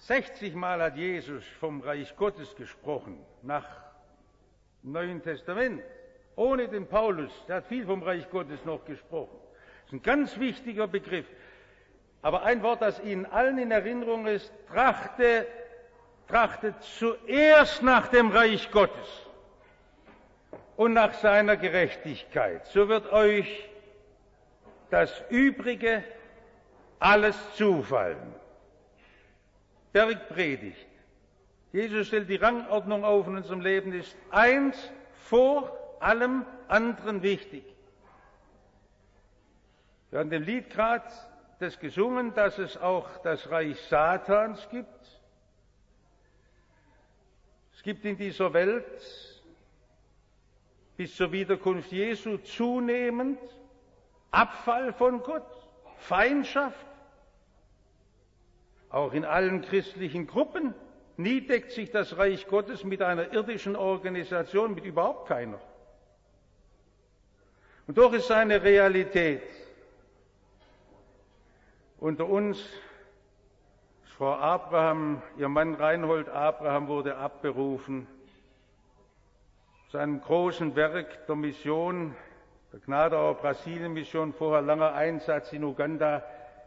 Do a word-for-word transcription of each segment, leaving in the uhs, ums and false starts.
sechzig Mal hat Jesus vom Reich Gottes gesprochen, nach dem Neuen Testament, ohne den Paulus, der hat viel vom Reich Gottes noch gesprochen. Das ist ein ganz wichtiger Begriff. Aber ein Wort, das Ihnen allen in Erinnerung ist: trachte, trachtet zuerst nach dem Reich Gottes und nach seiner Gerechtigkeit. So wird euch das Übrige alles zufallen. Bergpredigt. Jesus stellt die Rangordnung auf in unserem Leben, ist eins vor allem anderen wichtig. Wir haben dem Lied gerade das gesungen, dass es auch das Reich Satans gibt. Es gibt in dieser Welt bis zur Wiederkunft Jesu zunehmend Abfall von Gott, Feindschaft, auch in allen christlichen Gruppen. Nie deckt sich das Reich Gottes mit einer irdischen Organisation, mit überhaupt keiner. Und doch ist seine Realität. Unter uns ist Frau Abraham, ihr Mann Reinhold Abraham wurde abberufen zu einem großen Werk der Mission, der Gnadauer Brasilien-Mission, vorher langer Einsatz in Uganda.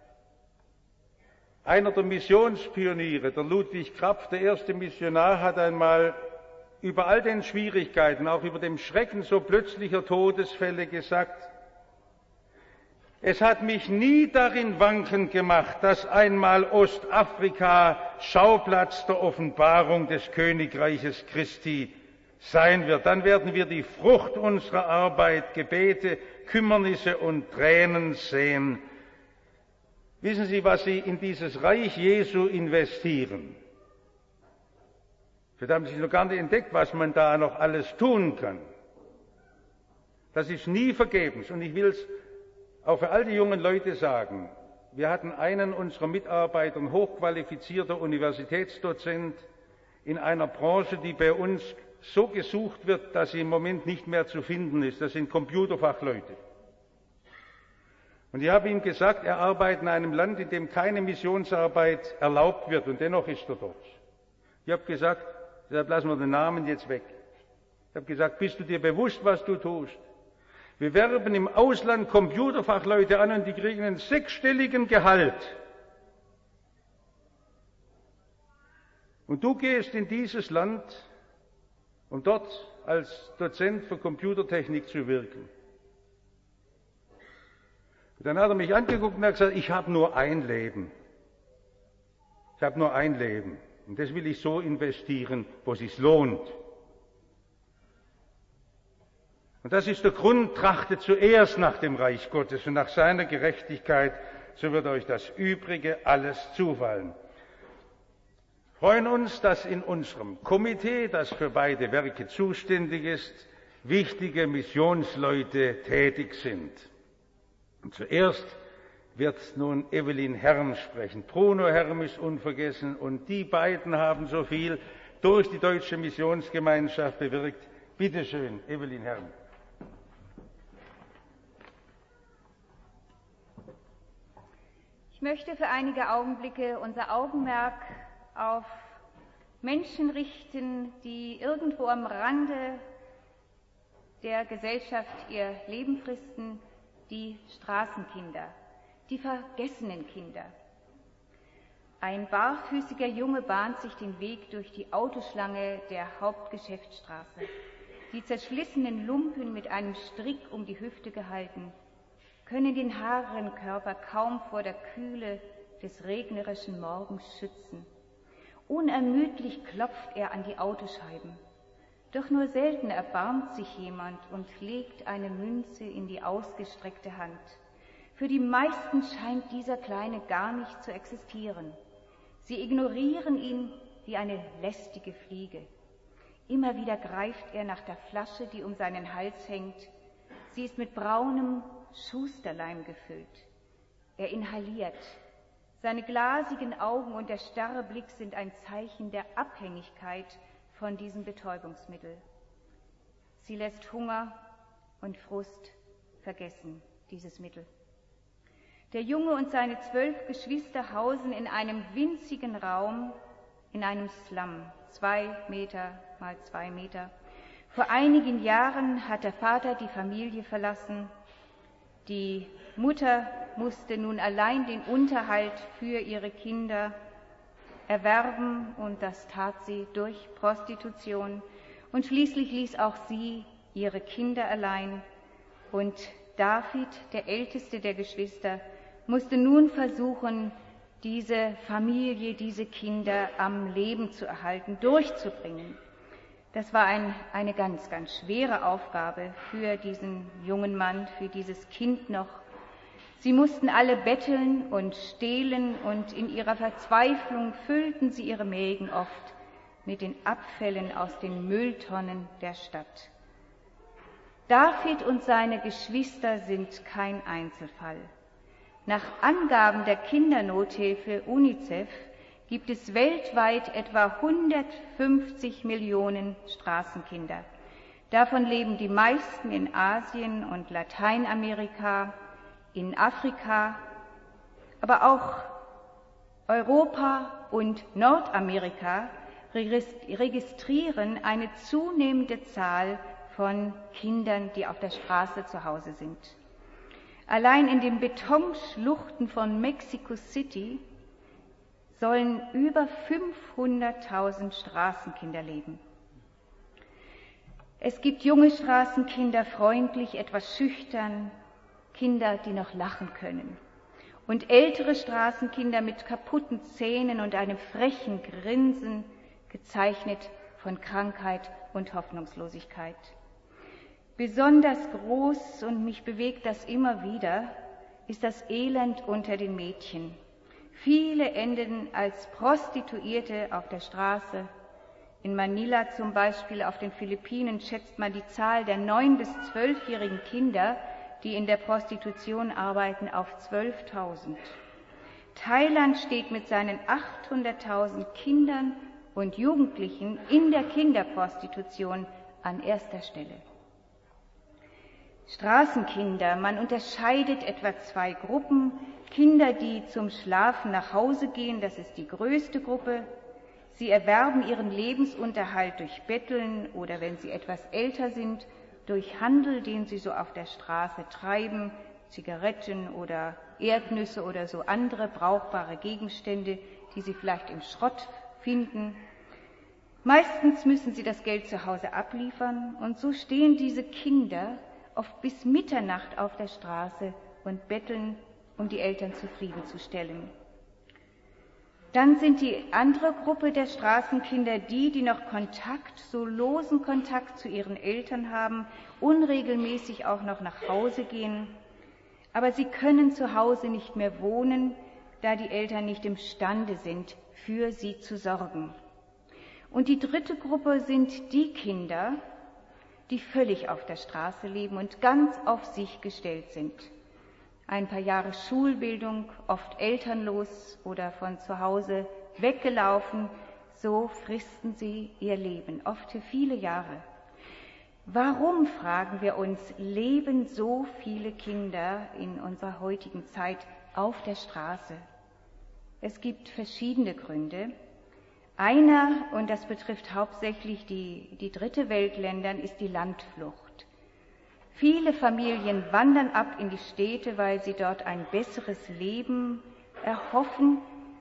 Einer der Missionspioniere, der Ludwig Krapf, der erste Missionar, hat einmal über all den Schwierigkeiten, auch über den Schrecken so plötzlicher Todesfälle gesagt: Es hat mich nie darin wanken gemacht, dass einmal Ostafrika Schauplatz der Offenbarung des Königreiches Christi sein wird. Dann werden wir die Frucht unserer Arbeit, Gebete, Kümmernisse und Tränen sehen. Wissen Sie, was Sie in dieses Reich Jesu investieren? Vielleicht haben Sie noch gar nicht entdeckt, was man da noch alles tun kann. Das ist nie vergebens. Und ich will es auch für all die jungen Leute sagen. Wir hatten einen unserer Mitarbeiter, ein hochqualifizierter Universitätsdozent in einer Branche, die bei uns so gesucht wird, dass sie im Moment nicht mehr zu finden ist. Das sind Computerfachleute. Und ich habe ihm gesagt, er arbeitet in einem Land, in dem keine Missionsarbeit erlaubt wird, und dennoch ist er dort. Ich habe gesagt, deshalb lassen wir den Namen jetzt weg. Ich habe gesagt, bist du dir bewusst, was du tust? Wir werben im Ausland Computerfachleute an und die kriegen einen sechsstelligen Gehalt. Und du gehst in dieses Land, um dort als Dozent für Computertechnik zu wirken. Und dann hat er mich angeguckt und hat gesagt, ich habe nur ein Leben. Ich habe nur ein Leben. Und das will ich so investieren, wo es sich lohnt. Und das ist der Grund: trachtet zuerst nach dem Reich Gottes und nach seiner Gerechtigkeit, so wird euch das Übrige alles zufallen. Wir freuen uns, dass in unserem Komitee, das für beide Werke zuständig ist, wichtige Missionsleute tätig sind. Und zuerst wird nun Evelyn Herrn sprechen. Bruno Herrn ist unvergessen, und die beiden haben so viel durch die Deutsche Missionsgemeinschaft bewirkt. Bitte schön, Evelyn Herrn. Ich möchte für einige Augenblicke unser Augenmerk auf Menschen richten, die irgendwo am Rande der Gesellschaft ihr Leben fristen, die Straßenkinder, die vergessenen Kinder. Ein barfüßiger Junge bahnt sich den Weg durch die Autoschlange der Hauptgeschäftsstraße. Die zerschlissenen Lumpen mit einem Strick um die Hüfte gehalten, können den hageren Körper kaum vor der Kühle des regnerischen Morgens schützen. Unermüdlich klopft er an die Autoscheiben. Doch nur selten erbarmt sich jemand und legt eine Münze in die ausgestreckte Hand. Für die meisten scheint dieser Kleine gar nicht zu existieren. Sie ignorieren ihn wie eine lästige Fliege. Immer wieder greift er nach der Flasche, die um seinen Hals hängt. Sie ist mit braunem Schusterleim gefüllt. Er inhaliert. Seine glasigen Augen und der starre Blick sind ein Zeichen der Abhängigkeit von diesem Betäubungsmittel. Sie lässt Hunger und Frust vergessen, dieses Mittel. Der Junge und seine zwölf Geschwister hausen in einem winzigen Raum, in einem Slum, zwei Meter mal zwei Meter. Vor einigen Jahren hat der Vater die Familie verlassen. Die Mutter musste nun allein den Unterhalt für ihre Kinder erwerben, und das tat sie durch Prostitution. Und schließlich ließ auch sie ihre Kinder allein. Und David, der älteste der Geschwister, musste nun versuchen, diese Familie, diese Kinder am Leben zu erhalten, durchzubringen. Das war ein, eine ganz, ganz schwere Aufgabe für diesen jungen Mann, für dieses Kind noch. Sie mussten alle betteln und stehlen, und in ihrer Verzweiflung füllten sie ihre Mägen oft mit den Abfällen aus den Mülltonnen der Stadt. David und seine Geschwister sind kein Einzelfall. Nach Angaben der Kindernothilfe UNICEF gibt es weltweit etwa hundertfünfzig Millionen Straßenkinder. Davon leben die meisten in Asien und Lateinamerika, in Afrika, aber auch Europa und Nordamerika registrieren eine zunehmende Zahl von Kindern, die auf der Straße zu Hause sind. Allein in den Betonschluchten von Mexico City sollen über fünfhunderttausend Straßenkinder leben. Es gibt junge Straßenkinder, freundlich, etwas schüchtern, Kinder, die noch lachen können, und ältere Straßenkinder mit kaputten Zähnen und einem frechen Grinsen, gezeichnet von Krankheit und Hoffnungslosigkeit. Besonders groß, und mich bewegt das immer wieder, ist das Elend unter den Mädchen. Viele enden als Prostituierte auf der Straße. In Manila zum Beispiel, auf den Philippinen, schätzt man die Zahl der neun- bis zwölfjährigen Kinder, die in der Prostitution arbeiten, auf zwölftausend. Thailand steht mit seinen achthunderttausend Kindern und Jugendlichen in der Kinderprostitution an erster Stelle. Straßenkinder, man unterscheidet etwa zwei Gruppen. Kinder, die zum Schlafen nach Hause gehen, das ist die größte Gruppe. Sie erwerben ihren Lebensunterhalt durch Betteln oder, wenn sie etwas älter sind, durch Handel, den sie so auf der Straße treiben, Zigaretten oder Erdnüsse oder so andere brauchbare Gegenstände, die sie vielleicht im Schrott finden. Meistens müssen sie das Geld zu Hause abliefern, und so stehen diese Kinder oft bis Mitternacht auf der Straße und betteln, um die Eltern zufriedenzustellen. Dann sind die andere Gruppe der Straßenkinder die, die noch Kontakt, so losen Kontakt zu ihren Eltern haben, unregelmäßig auch noch nach Hause gehen, aber sie können zu Hause nicht mehr wohnen, da die Eltern nicht imstande sind, für sie zu sorgen. Und die dritte Gruppe sind die Kinder, die völlig auf der Straße leben und ganz auf sich gestellt sind. Ein paar Jahre Schulbildung, oft elternlos oder von zu Hause weggelaufen, so fristen sie ihr Leben, oft für viele Jahre. Warum, fragen wir uns, leben so viele Kinder in unserer heutigen Zeit auf der Straße? Es gibt verschiedene Gründe. Einer, und das betrifft hauptsächlich die, die dritte Weltländer, ist die Landflucht. Viele Familien wandern ab in die Städte, weil sie dort ein besseres Leben erhoffen.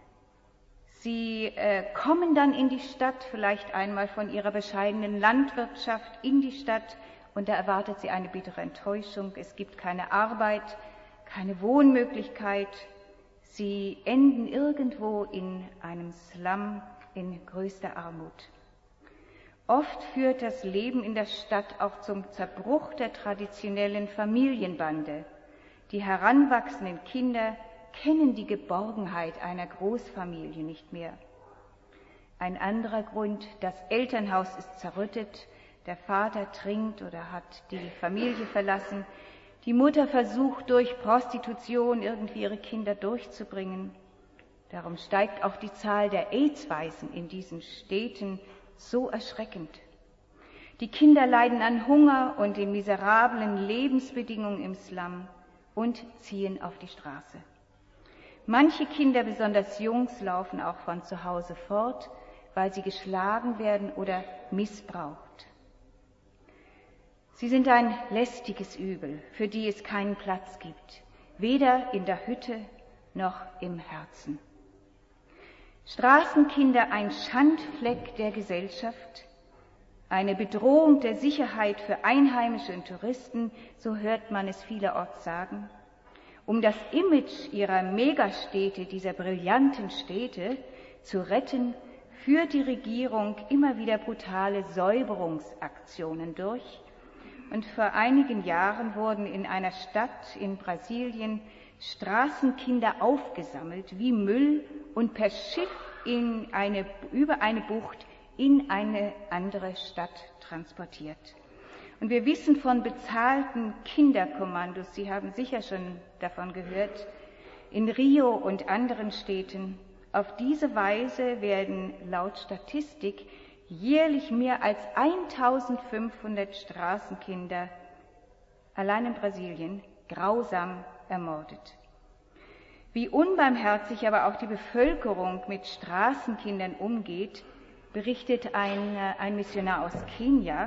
Sie äh, kommen dann in die Stadt, vielleicht einmal von ihrer bescheidenen Landwirtschaft in die Stadt, und da erwartet sie eine bittere Enttäuschung. Es gibt keine Arbeit, keine Wohnmöglichkeit. Sie enden irgendwo in einem Slum, in größter Armut. Oft führt das Leben in der Stadt auch zum Zerbruch der traditionellen Familienbande. Die heranwachsenden Kinder kennen die Geborgenheit einer Großfamilie nicht mehr. Ein anderer Grund, das Elternhaus ist zerrüttet, der Vater trinkt oder hat die Familie verlassen, die Mutter versucht durch Prostitution irgendwie ihre Kinder durchzubringen. Darum steigt auch die Zahl der AIDS-Waisen in diesen Städten so erschreckend. Die Kinder leiden an Hunger und den miserablen Lebensbedingungen im Slum und ziehen auf die Straße. Manche Kinder, besonders Jungs, laufen auch von zu Hause fort, weil sie geschlagen werden oder missbraucht. Sie sind ein lästiges Übel, für die es keinen Platz gibt, weder in der Hütte noch im Herzen. Straßenkinder, ein Schandfleck der Gesellschaft, eine Bedrohung der Sicherheit für Einheimische und Touristen, so hört man es vielerorts sagen. Um das Image ihrer Megastädte, dieser brillanten Städte, zu retten, führt die Regierung immer wieder brutale Säuberungsaktionen durch. Und vor einigen Jahren wurden in einer Stadt in Brasilien Straßenkinder aufgesammelt wie Müll und per Schiff in eine, über eine Bucht in eine andere Stadt transportiert. Und wir wissen von bezahlten Kinderkommandos, Sie haben sicher schon davon gehört, in Rio und anderen Städten. Auf diese Weise werden laut Statistik jährlich mehr als eintausendfünfhundert Straßenkinder allein in Brasilien grausam ermordet. Wie unbarmherzig aber auch die Bevölkerung mit Straßenkindern umgeht, berichtet ein, ein Missionar aus Kenia.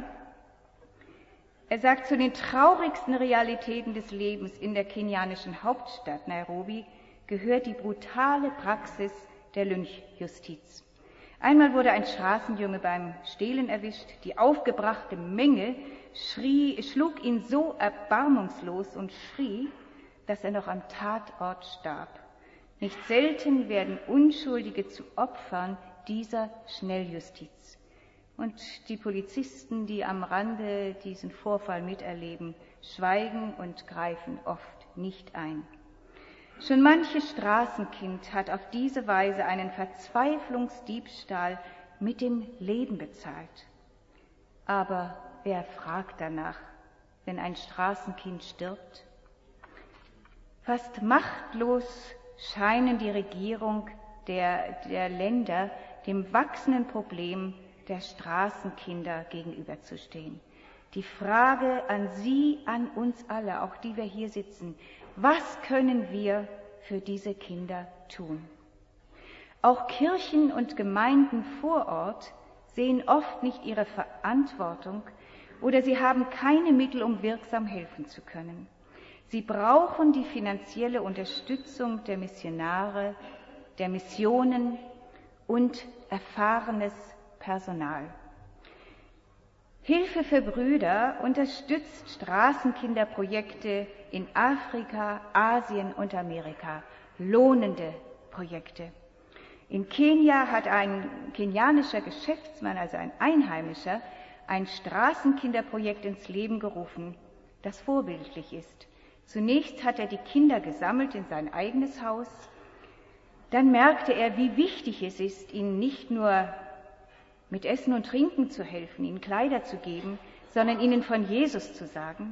Er sagt, zu den traurigsten Realitäten des Lebens in der kenianischen Hauptstadt Nairobi gehört die brutale Praxis der Lynchjustiz. Einmal wurde ein Straßenjunge beim Stehlen erwischt. Die aufgebrachte Menge schrie, schlug ihn so erbarmungslos und schrie, dass er noch am Tatort starb. Nicht selten werden Unschuldige zu Opfern dieser Schnelljustiz. Und die Polizisten, die am Rande diesen Vorfall miterleben, schweigen und greifen oft nicht ein. Schon manches Straßenkind hat auf diese Weise einen Verzweiflungsdiebstahl mit dem Leben bezahlt. Aber wer fragt danach, wenn ein Straßenkind stirbt? Fast machtlos scheinen die Regierung der, der Länder dem wachsenden Problem der Straßenkinder gegenüberzustehen. Die Frage an Sie, an uns alle, auch die wir hier sitzen: Was können wir für diese Kinder tun? Auch Kirchen und Gemeinden vor Ort sehen oft nicht ihre Verantwortung oder sie haben keine Mittel, um wirksam helfen zu können. Sie brauchen die finanzielle Unterstützung der Missionare, der Missionen und erfahrenes Personal. Hilfe für Brüder unterstützt Straßenkinderprojekte in Afrika, Asien und Amerika, lohnende Projekte. In Kenia hat ein kenianischer Geschäftsmann, also ein Einheimischer, ein Straßenkinderprojekt ins Leben gerufen, das vorbildlich ist. Zunächst hat er die Kinder gesammelt in sein eigenes Haus. Dann merkte er, wie wichtig es ist, ihnen nicht nur mit Essen und Trinken zu helfen, ihnen Kleider zu geben, sondern ihnen von Jesus zu sagen.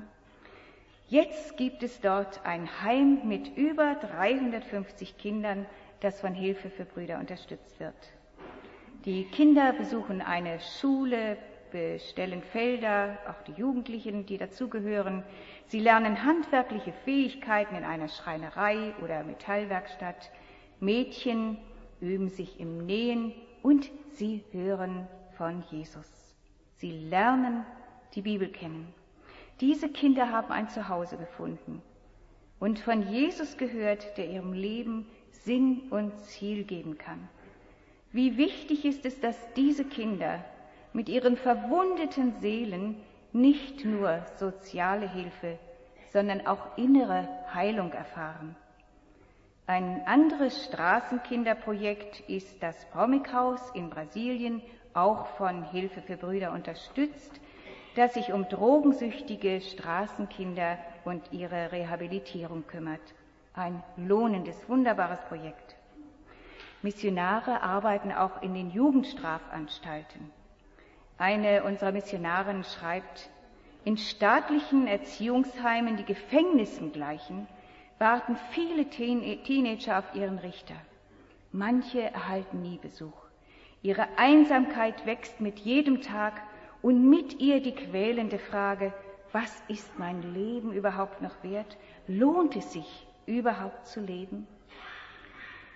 Jetzt gibt es dort ein Heim mit über dreihundertfünfzig Kindern, das von Hilfe für Brüder unterstützt wird. Die Kinder besuchen eine Schule, bestellen Felder, auch die Jugendlichen, die dazugehören. Sie lernen handwerkliche Fähigkeiten in einer Schreinerei oder Metallwerkstatt. Mädchen üben sich im Nähen und sie hören von Jesus. Sie lernen die Bibel kennen. Diese Kinder haben ein Zuhause gefunden und von Jesus gehört, der ihrem Leben Sinn und Ziel geben kann. Wie wichtig ist es, dass diese Kinder mit ihren verwundeten Seelen nicht nur soziale Hilfe, sondern auch innere Heilung erfahren. Ein anderes Straßenkinderprojekt ist das Promikhaus in Brasilien, auch von Hilfe für Brüder unterstützt, das sich um drogensüchtige Straßenkinder und ihre Rehabilitierung kümmert. Ein lohnendes, wunderbares Projekt. Missionare arbeiten auch in den Jugendstrafanstalten. Eine unserer Missionarinnen schreibt: In staatlichen Erziehungsheimen, die Gefängnissen gleichen, warten viele Teen- Teenager auf ihren Richter. Manche erhalten nie Besuch. Ihre Einsamkeit wächst mit jedem Tag und mit ihr die quälende Frage: Was ist mein Leben überhaupt noch wert? Lohnt es sich überhaupt zu leben?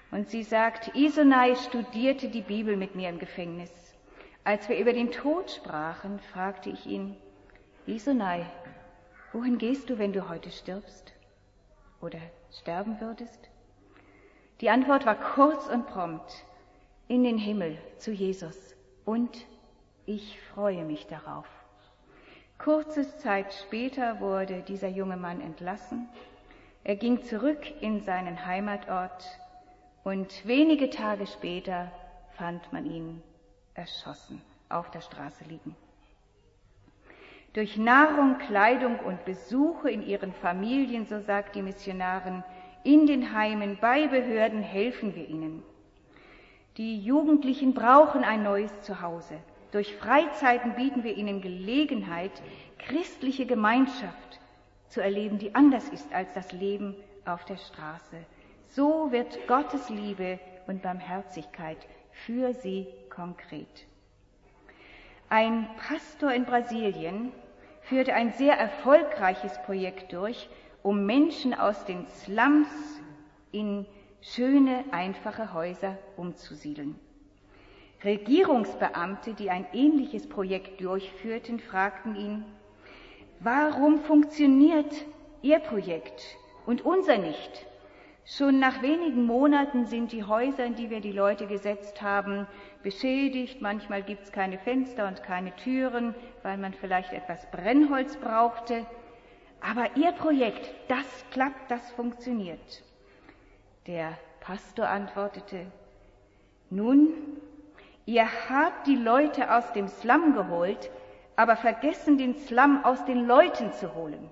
Und sie sagt, Isonai studierte die Bibel mit mir im Gefängnis. Als wir über den Tod sprachen, fragte ich ihn, Isonai, wohin gehst du, wenn du heute stirbst oder sterben würdest? Die Antwort war kurz und prompt, in den Himmel zu Jesus, und ich freue mich darauf. Kurze Zeit später wurde dieser junge Mann entlassen. Er ging zurück in seinen Heimatort und wenige Tage später fand man ihn erschossen auf der Straße liegen. Durch Nahrung, Kleidung und Besuche in ihren Familien, so sagt die Missionarin, in den Heimen, bei Behörden helfen wir ihnen. Die Jugendlichen brauchen ein neues Zuhause. Durch Freizeiten bieten wir ihnen Gelegenheit, christliche Gemeinschaft zu erleben, die anders ist als das Leben auf der Straße. So wird Gottes Liebe und Barmherzigkeit für sie konkret. Ein Pastor in Brasilien führte ein sehr erfolgreiches Projekt durch, um Menschen aus den Slums in schöne, einfache Häuser umzusiedeln. Regierungsbeamte, die ein ähnliches Projekt durchführten, fragten ihn, warum funktioniert Ihr Projekt und unser nicht? Schon nach wenigen Monaten sind die Häuser, in die wir die Leute gesetzt haben, beschädigt. Manchmal gibt es keine Fenster und keine Türen, weil man vielleicht etwas Brennholz brauchte. Aber Ihr Projekt, das klappt, das funktioniert. Der Pastor antwortete, nun, ihr habt die Leute aus dem Slum geholt, aber vergessen, den Slum aus den Leuten zu holen.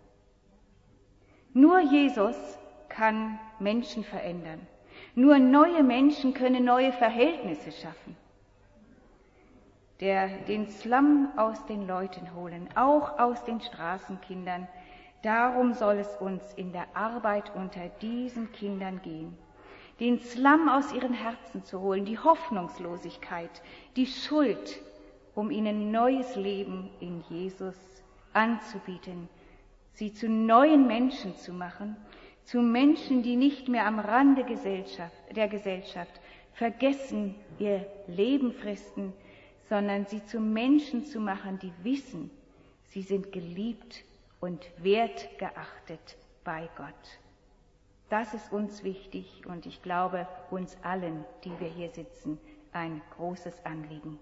Nur Jesus kann Menschen verändern. Nur neue Menschen können neue Verhältnisse schaffen. Der den Slum aus den Leuten holen, auch aus den Straßenkindern, darum soll es uns in der Arbeit unter diesen Kindern gehen. Den Slum aus ihren Herzen zu holen, die Hoffnungslosigkeit, die Schuld, um ihnen neues Leben in Jesus anzubieten, sie zu neuen Menschen zu machen, zu Menschen, die nicht mehr am Rande Gesellschaft, der Gesellschaft vergessen, ihr Leben fristen, sondern sie zu Menschen zu machen, die wissen, sie sind geliebt und wertgeachtet bei Gott. Das ist uns wichtig und ich glaube, uns allen, die wir hier sitzen, ein großes Anliegen.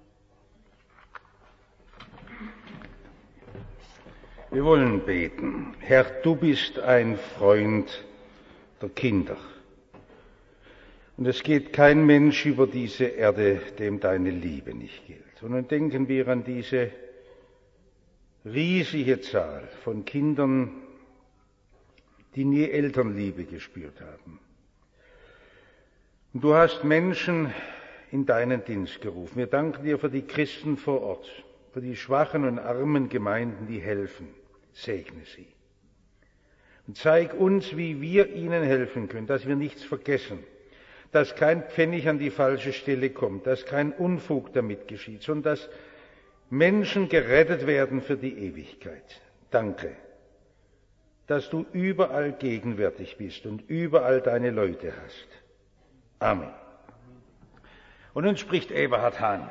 Wir wollen beten. Herr, du bist ein Freund der Kinder. Und es geht kein Mensch über diese Erde, dem deine Liebe nicht gilt. Und nun denken wir an diese riesige Zahl von Kindern, die nie Elternliebe gespürt haben. Und du hast Menschen in deinen Dienst gerufen. Wir danken dir für die Christen vor Ort, für die schwachen und armen Gemeinden, die helfen. Segne sie. Und zeig uns, wie wir ihnen helfen können, dass wir nichts vergessen, dass kein Pfennig an die falsche Stelle kommt, dass kein Unfug damit geschieht, sondern dass Menschen gerettet werden für die Ewigkeit. Danke, dass du überall gegenwärtig bist und überall deine Leute hast. Amen. Und nun spricht Eberhard Hahn.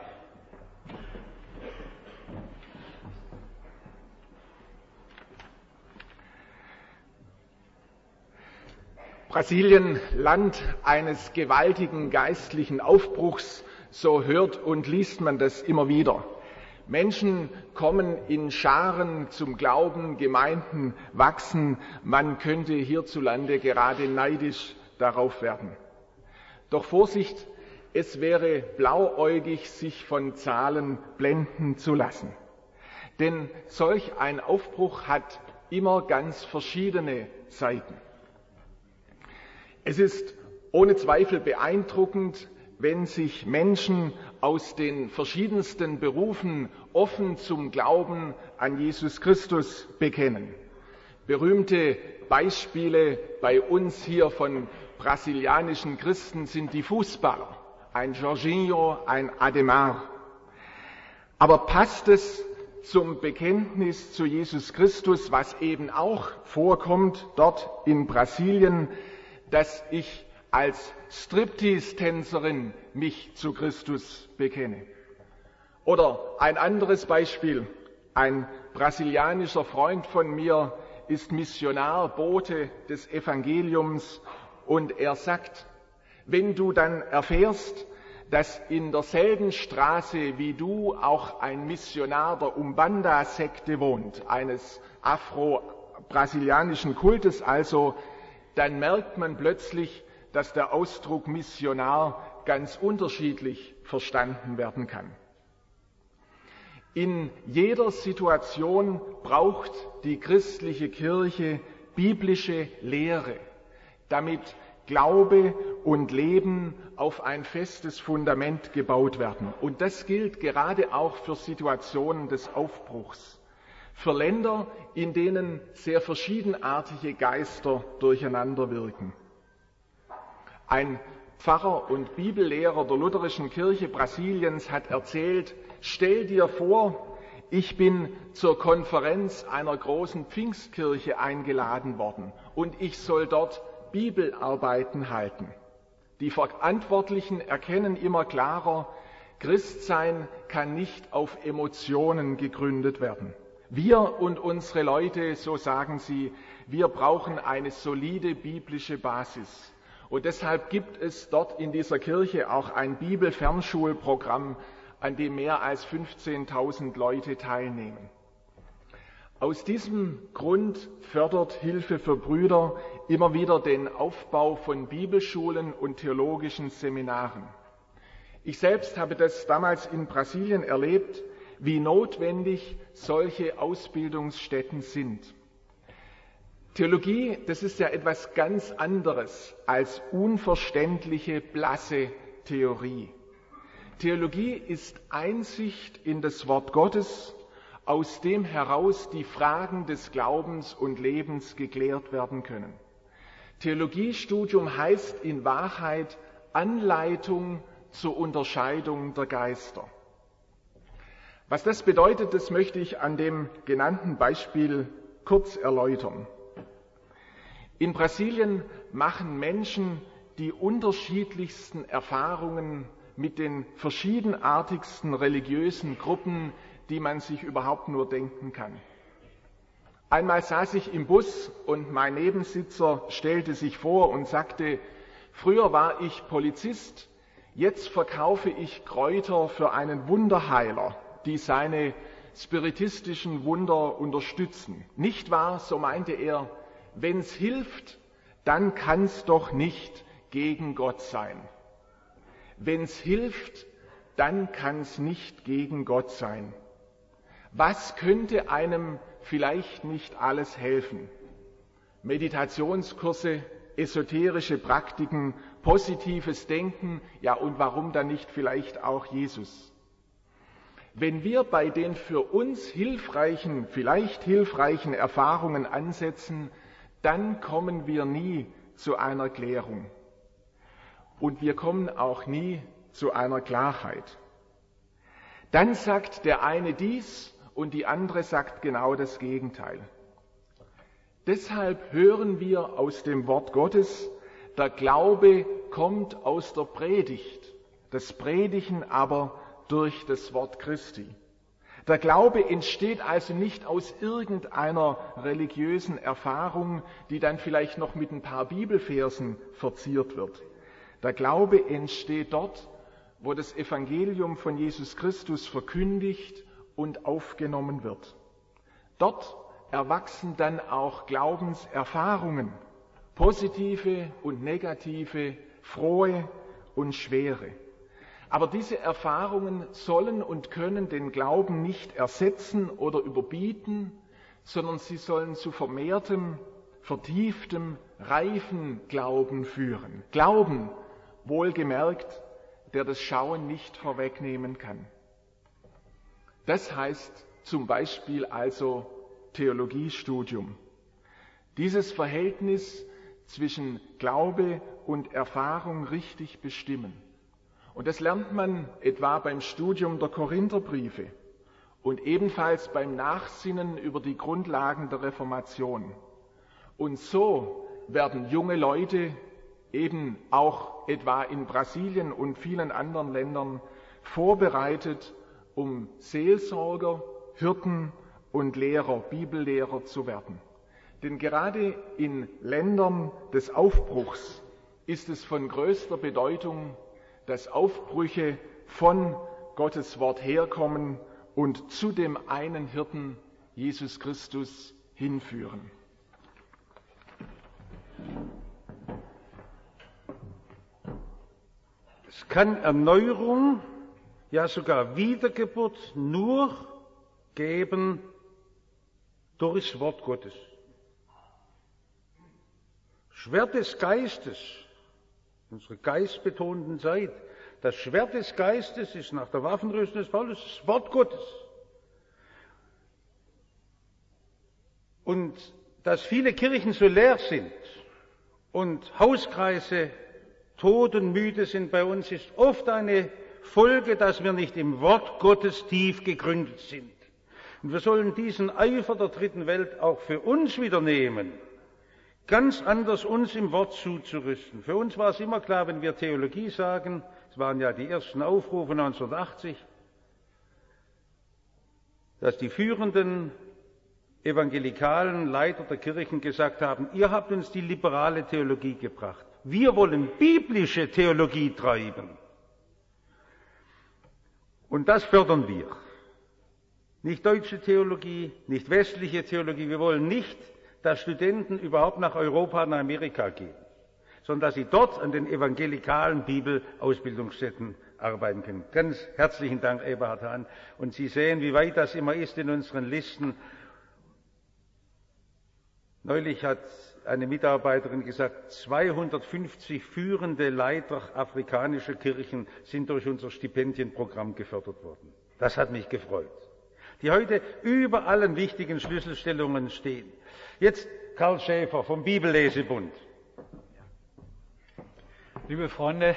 Brasilien, Land eines gewaltigen geistlichen Aufbruchs, so hört und liest man das immer wieder. Menschen kommen in Scharen zum Glauben, Gemeinden wachsen, man könnte hierzulande gerade neidisch darauf werden. Doch Vorsicht, es wäre blauäugig, sich von Zahlen blenden zu lassen. Denn solch ein Aufbruch hat immer ganz verschiedene Seiten. Es ist ohne Zweifel beeindruckend, wenn sich Menschen aus den verschiedensten Berufen offen zum Glauben an Jesus Christus bekennen. Berühmte Beispiele bei uns hier von brasilianischen Christen sind die Fußballer, ein Jorginho, ein Ademar. Aber passt es zum Bekenntnis zu Jesus Christus, was eben auch vorkommt dort in Brasilien, dass ich als Striptease-Tänzerin mich zu Christus bekenne. Oder ein anderes Beispiel. Ein brasilianischer Freund von mir ist Missionar, Bote des Evangeliums, und er sagt, wenn du dann erfährst, dass in derselben Straße wie du auch ein Missionar der Umbanda-Sekte wohnt, eines afro-brasilianischen Kultes also, dann merkt man plötzlich, dass der Ausdruck Missionar ganz unterschiedlich verstanden werden kann. In jeder Situation braucht die christliche Kirche biblische Lehre, damit Glaube und Leben auf ein festes Fundament gebaut werden. Und das gilt gerade auch für Situationen des Aufbruchs, für Länder, in denen sehr verschiedenartige Geister durcheinander wirken. Ein Pfarrer und Bibellehrer der Lutherischen Kirche Brasiliens hat erzählt, stell dir vor, ich bin zur Konferenz einer großen Pfingstkirche eingeladen worden und ich soll dort Bibelarbeiten halten. Die Verantwortlichen erkennen immer klarer, Christsein kann nicht auf Emotionen gegründet werden. Wir und unsere Leute, so sagen sie, wir brauchen eine solide biblische Basis. Und deshalb gibt es dort in dieser Kirche auch ein Bibelfernschulprogramm, an dem mehr als fünfzehntausend Leute teilnehmen. Aus diesem Grund fördert Hilfe für Brüder immer wieder den Aufbau von Bibelschulen und theologischen Seminaren. Ich selbst habe das damals in Brasilien erlebt, wie notwendig solche Ausbildungsstätten sind. Theologie, das ist ja etwas ganz anderes als unverständliche, blasse Theorie. Theologie ist Einsicht in das Wort Gottes, aus dem heraus die Fragen des Glaubens und Lebens geklärt werden können. Theologiestudium heißt in Wahrheit Anleitung zur Unterscheidung der Geister. Was das bedeutet, das möchte ich an dem genannten Beispiel kurz erläutern. In Brasilien machen Menschen die unterschiedlichsten Erfahrungen mit den verschiedenartigsten religiösen Gruppen, die man sich überhaupt nur denken kann. Einmal saß ich im Bus und mein Nebensitzer stellte sich vor und sagte, früher war ich Polizist, jetzt verkaufe ich Kräuter für einen Wunderheiler, die seine spiritistischen Wunder unterstützen. Nicht wahr, so meinte er, wenn's hilft, dann kann's doch nicht gegen Gott sein. Wenn's hilft, dann kann's nicht gegen Gott sein. Was könnte einem vielleicht nicht alles helfen? Meditationskurse, esoterische Praktiken, positives Denken, ja und warum dann nicht vielleicht auch Jesus? Wenn wir bei den für uns hilfreichen, vielleicht hilfreichen Erfahrungen ansetzen, dann kommen wir nie zu einer Klärung. Und wir kommen auch nie zu einer Klarheit. Dann sagt der eine dies und die andere sagt genau das Gegenteil. Deshalb hören wir aus dem Wort Gottes, der Glaube kommt aus der Predigt, das Predigen aber durch das Wort Christi. Der Glaube entsteht also nicht aus irgendeiner religiösen Erfahrung, die dann vielleicht noch mit ein paar Bibelversen verziert wird. Der Glaube entsteht dort, wo das Evangelium von Jesus Christus verkündigt und aufgenommen wird. Dort erwachsen dann auch Glaubenserfahrungen, positive und negative, frohe und schwere. Aber diese Erfahrungen sollen und können den Glauben nicht ersetzen oder überbieten, sondern sie sollen zu vermehrtem, vertieftem, reifen Glauben führen. Glauben, wohlgemerkt, der das Schauen nicht vorwegnehmen kann. Das heißt zum Beispiel also Theologiestudium. Dieses Verhältnis zwischen Glaube und Erfahrung richtig bestimmen. Und das lernt man etwa beim Studium der Korintherbriefe und ebenfalls beim Nachsinnen über die Grundlagen der Reformation. Und so werden junge Leute eben auch etwa in Brasilien und vielen anderen Ländern vorbereitet, um Seelsorger, Hirten und Lehrer, Bibellehrer zu werden. Denn gerade in Ländern des Aufbruchs ist es von größter Bedeutung, dass Aufbrüche von Gottes Wort herkommen und zu dem einen Hirten, Jesus Christus, hinführen. Es kann Erneuerung, ja sogar Wiedergeburt nur geben durch das Wort Gottes. Schwert des Geistes, unsere geistbetonten Zeit, das Schwert des Geistes ist nach der Waffenrüstung des Paulus das Wort Gottes. Und dass viele Kirchen so leer sind und Hauskreise totenmüde sind bei uns, ist oft eine Folge, dass wir nicht im Wort Gottes tief gegründet sind. Und wir sollen diesen Eifer der dritten Welt auch für uns wieder nehmen, ganz anders uns im Wort zuzurüsten. Für uns war es immer klar, wenn wir Theologie sagen, es waren ja die ersten Aufrufe neunzehnhundertachtzig, dass die führenden evangelikalen Leiter der Kirchen gesagt haben, ihr habt uns die liberale Theologie gebracht. Wir wollen biblische Theologie treiben. Und das fördern wir. Nicht deutsche Theologie, nicht westliche Theologie. Wir wollen nicht, dass Studenten überhaupt nach Europa und Amerika gehen, sondern dass sie dort an den evangelikalen Bibelausbildungsstätten arbeiten können. Ganz herzlichen Dank, Eberhard Hahn. Und Sie sehen, wie weit das immer ist in unseren Listen. Neulich hat eine Mitarbeiterin gesagt, zweihundertfünfzig führende Leiter afrikanischer Kirchen sind durch unser Stipendienprogramm gefördert worden. Das hat mich gefreut. Die heute über allen wichtigen Schlüsselstellungen stehen. Jetzt Karl Schäfer vom Bibellesebund. Liebe Freunde,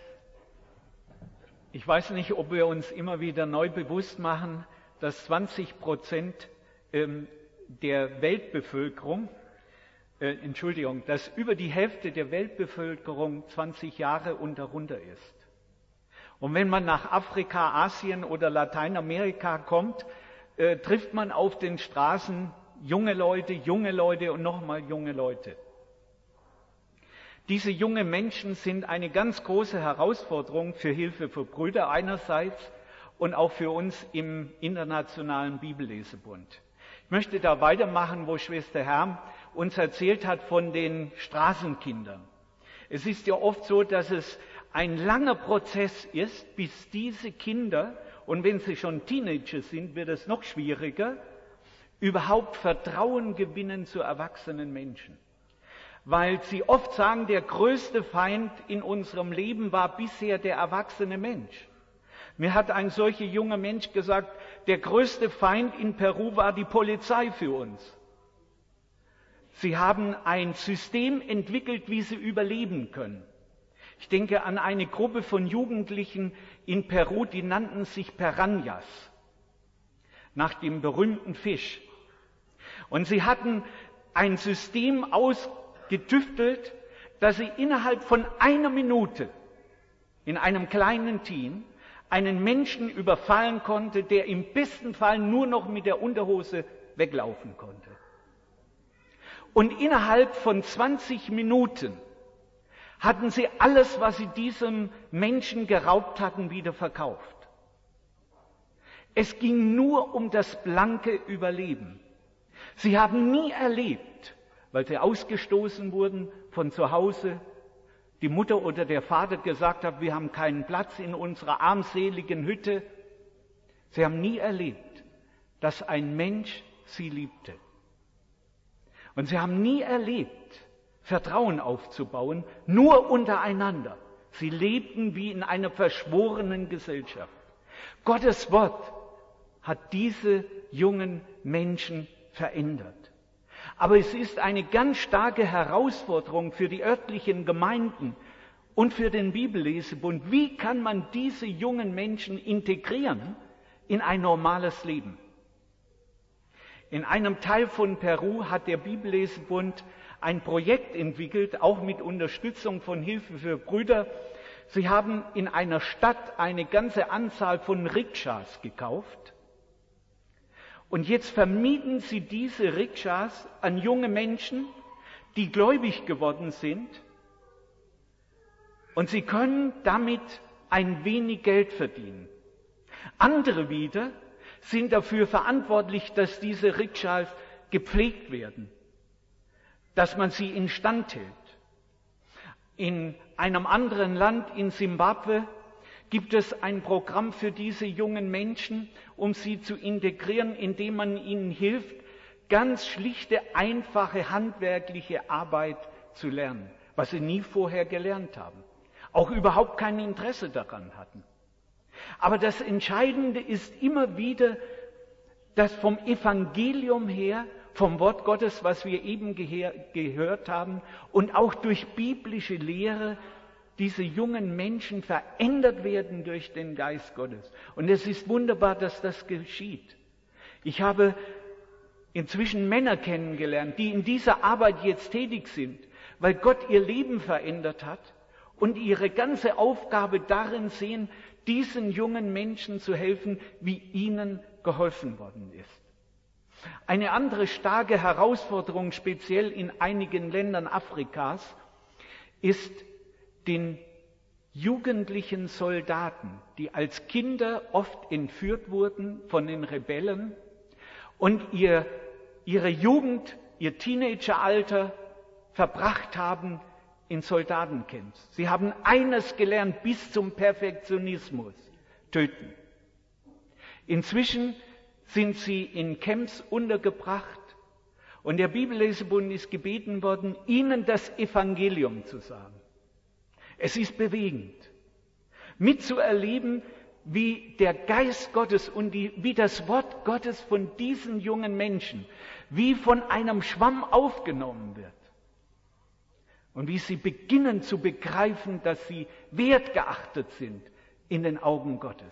ich weiß nicht, ob wir uns immer wieder neu bewusst machen, dass zwanzig Prozent der Weltbevölkerung, äh, Entschuldigung, dass über die Hälfte der Weltbevölkerung zwanzig Jahre und darunter ist. Und wenn man nach Afrika, Asien oder Lateinamerika kommt, äh, trifft man auf den Straßen junge Leute, junge Leute und nochmal junge Leute. Diese jungen Menschen sind eine ganz große Herausforderung für Hilfe für Brüder einerseits und auch für uns im Internationalen Bibellesebund. Ich möchte da weitermachen, wo Schwester Herm uns erzählt hat von den Straßenkindern. Es ist ja oft so, dass es ein langer Prozess ist, bis diese Kinder, und wenn sie schon Teenager sind, wird es noch schwieriger, überhaupt Vertrauen gewinnen zu erwachsenen Menschen. Weil sie oft sagen, der größte Feind in unserem Leben war bisher der erwachsene Mensch. Mir hat ein solcher junger Mensch gesagt, der größte Feind in Peru war die Polizei für uns. Sie haben ein System entwickelt, wie sie überleben können. Ich denke an eine Gruppe von Jugendlichen in Peru, die nannten sich Piranhas, nach dem berühmten Fisch. Und sie hatten ein System ausgetüftelt, dass sie innerhalb von einer Minute in einem kleinen Team einen Menschen überfallen konnte, der im besten Fall nur noch mit der Unterhose weglaufen konnte. Und innerhalb von zwanzig Minuten hatten sie alles, was sie diesem Menschen geraubt hatten, wieder verkauft. Es ging nur um das blanke Überleben. Sie haben nie erlebt, weil sie ausgestoßen wurden von zu Hause, die Mutter oder der Vater gesagt hat, wir haben keinen Platz in unserer armseligen Hütte. Sie haben nie erlebt, dass ein Mensch sie liebte. Und sie haben nie erlebt, Vertrauen aufzubauen, nur untereinander. Sie lebten wie in einer verschworenen Gesellschaft. Gottes Wort hat diese jungen Menschen verändert. Aber es ist eine ganz starke Herausforderung für die örtlichen Gemeinden und für den Bibellesebund. Wie kann man diese jungen Menschen integrieren in ein normales Leben? In einem Teil von Peru hat der Bibellesebund ein Projekt entwickelt, auch mit Unterstützung von Hilfe für Brüder. Sie haben in einer Stadt eine ganze Anzahl von Rikschas gekauft. Und jetzt vermieten sie diese Rikschas an junge Menschen, die gläubig geworden sind. Und sie können damit ein wenig Geld verdienen. Andere wieder sind dafür verantwortlich, dass diese Rikschas gepflegt werden, dass man sie instand hält. In einem anderen Land, in Simbabwe, gibt es ein Programm für diese jungen Menschen, um sie zu integrieren, indem man ihnen hilft, ganz schlichte, einfache, handwerkliche Arbeit zu lernen, was sie nie vorher gelernt haben, auch überhaupt kein Interesse daran hatten. Aber das Entscheidende ist immer wieder, dass vom Evangelium her, vom Wort Gottes, was wir eben gehe- gehört haben, und auch durch biblische Lehre diese jungen Menschen verändert werden durch den Geist Gottes. Und es ist wunderbar, dass das geschieht. Ich habe inzwischen Männer kennengelernt, die in dieser Arbeit jetzt tätig sind, weil Gott ihr Leben verändert hat und ihre ganze Aufgabe darin sehen, diesen jungen Menschen zu helfen, wie ihnen geholfen worden ist. Eine andere starke Herausforderung, speziell in einigen Ländern Afrikas, ist den jugendlichen Soldaten, die als Kinder oft entführt wurden von den Rebellen und ihr, ihre Jugend, ihr Teenageralter verbracht haben in Soldatencamps. Sie haben eines gelernt bis zum Perfektionismus: töten. Inzwischen sind sie in Camps untergebracht und der Bibellesebund ist gebeten worden, ihnen das Evangelium zu sagen. Es ist bewegend, mitzuerleben, wie der Geist Gottes und die, wie das Wort Gottes von diesen jungen Menschen wie von einem Schwamm aufgenommen wird. Und wie sie beginnen zu begreifen, dass sie wertgeachtet sind in den Augen Gottes.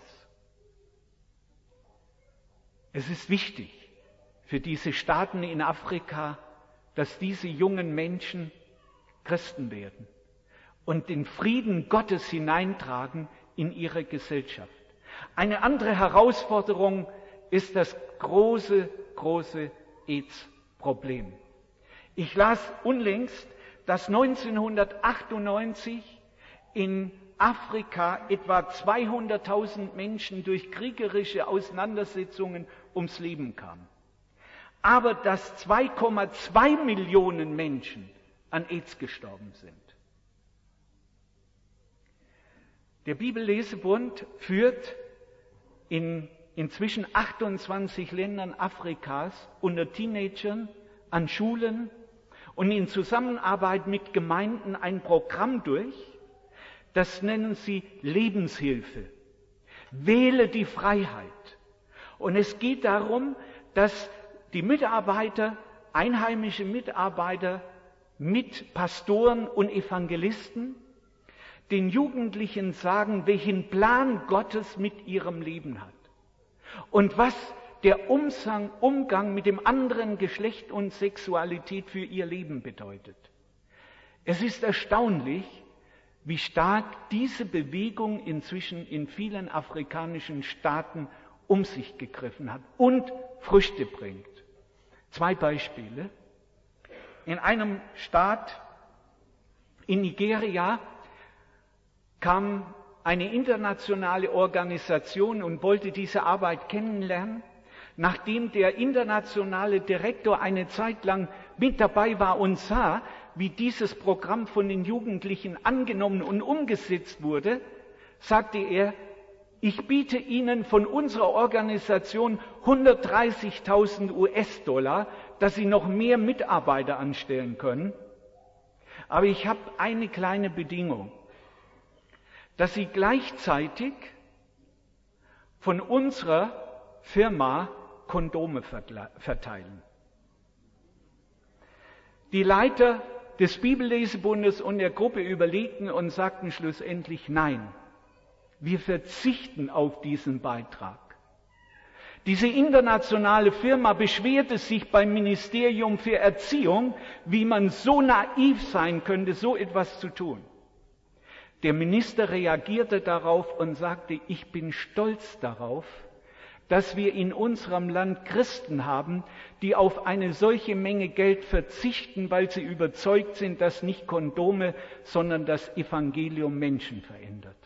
Es ist wichtig für diese Staaten in Afrika, dass diese jungen Menschen Christen werden und den Frieden Gottes hineintragen in ihre Gesellschaft. Eine andere Herausforderung ist das große, große AIDS-Problem. Ich las unlängst, dass neunzehnhundertachtundneunzig in Afrika etwa zweihunderttausend Menschen durch kriegerische Auseinandersetzungen ums Leben kamen. Aber dass zwei Komma zwei Millionen Menschen an AIDS gestorben sind. Der Bibellesebund führt in inzwischen achtundzwanzig Ländern Afrikas unter Teenagern an Schulen und in Zusammenarbeit mit Gemeinden ein Programm durch, das nennen sie Lebenshilfe. Wähle die Freiheit. Und es geht darum, dass die Mitarbeiter, einheimische Mitarbeiter mit Pastoren und Evangelisten den Jugendlichen sagen, welchen Plan Gottes mit ihrem Leben hat und was der Umgang, Umgang mit dem anderen Geschlecht und Sexualität für ihr Leben bedeutet. Es ist erstaunlich, wie stark diese Bewegung inzwischen in vielen afrikanischen Staaten um sich gegriffen hat und Früchte bringt. Zwei Beispiele. In einem Staat in Nigeria kam eine internationale Organisation und wollte diese Arbeit kennenlernen. Nachdem der internationale Direktor eine Zeit lang mit dabei war und sah, wie dieses Programm von den Jugendlichen angenommen und umgesetzt wurde, sagte er, ich biete Ihnen von unserer Organisation hundertdreißigtausend US-Dollar, dass Sie noch mehr Mitarbeiter anstellen können. Aber ich habe eine kleine Bedingung, dass Sie gleichzeitig von unserer Firma Kondome verteilen. Die Leiter des Bibellesebundes und der Gruppe überlegten und sagten schlussendlich, nein, wir verzichten auf diesen Beitrag. Diese internationale Firma beschwerte sich beim Ministerium für Erziehung, wie man so naiv sein könnte, so etwas zu tun. Der Minister reagierte darauf und sagte, ich bin stolz darauf, dass wir in unserem Land Christen haben, die auf eine solche Menge Geld verzichten, weil sie überzeugt sind, dass nicht Kondome, sondern das Evangelium Menschen verändert.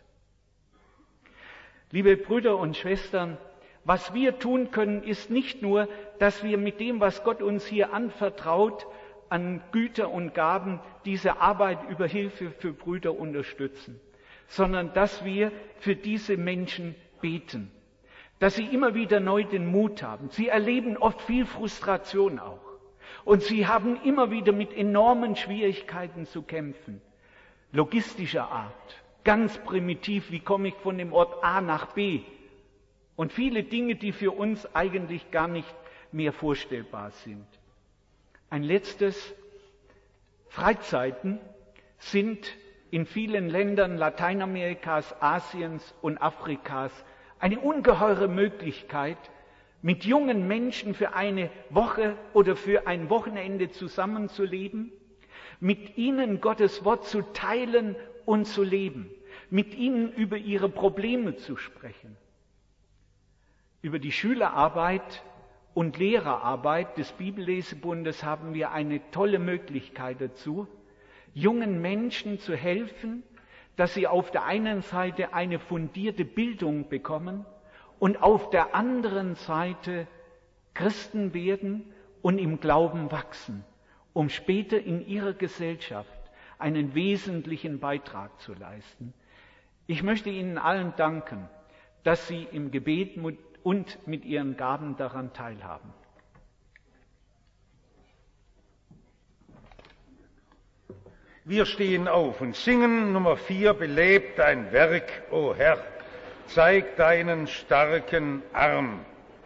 Liebe Brüder und Schwestern, was wir tun können, ist nicht nur, dass wir mit dem, was Gott uns hier anvertraut, an Güter und Gaben diese Arbeit über Hilfe für Brüder unterstützen, sondern dass wir für diese Menschen beten, dass sie immer wieder neu den Mut haben. Sie erleben oft viel Frustration auch und sie haben immer wieder mit enormen Schwierigkeiten zu kämpfen, logistischer Art, ganz primitiv, wie komme ich von dem Ort A nach B? Und viele Dinge, die für uns eigentlich gar nicht mehr vorstellbar sind. Ein letztes, Freizeiten sind in vielen Ländern Lateinamerikas, Asiens und Afrikas eine ungeheure Möglichkeit, mit jungen Menschen für eine Woche oder für ein Wochenende zusammenzuleben, mit ihnen Gottes Wort zu teilen und zu leben, mit ihnen über ihre Probleme zu sprechen. Über die Schülerarbeit und Lehrerarbeit des Bibellesebundes haben wir eine tolle Möglichkeit dazu, jungen Menschen zu helfen, dass sie auf der einen Seite eine fundierte Bildung bekommen und auf der anderen Seite Christen werden und im Glauben wachsen, um später in ihrer Gesellschaft einen wesentlichen Beitrag zu leisten. Ich möchte Ihnen allen danken, dass Sie im Gebet und mit ihren Gaben daran teilhaben. Wir stehen auf und singen Nummer vier, belebt dein Werk, o Herr, zeig deinen starken Arm.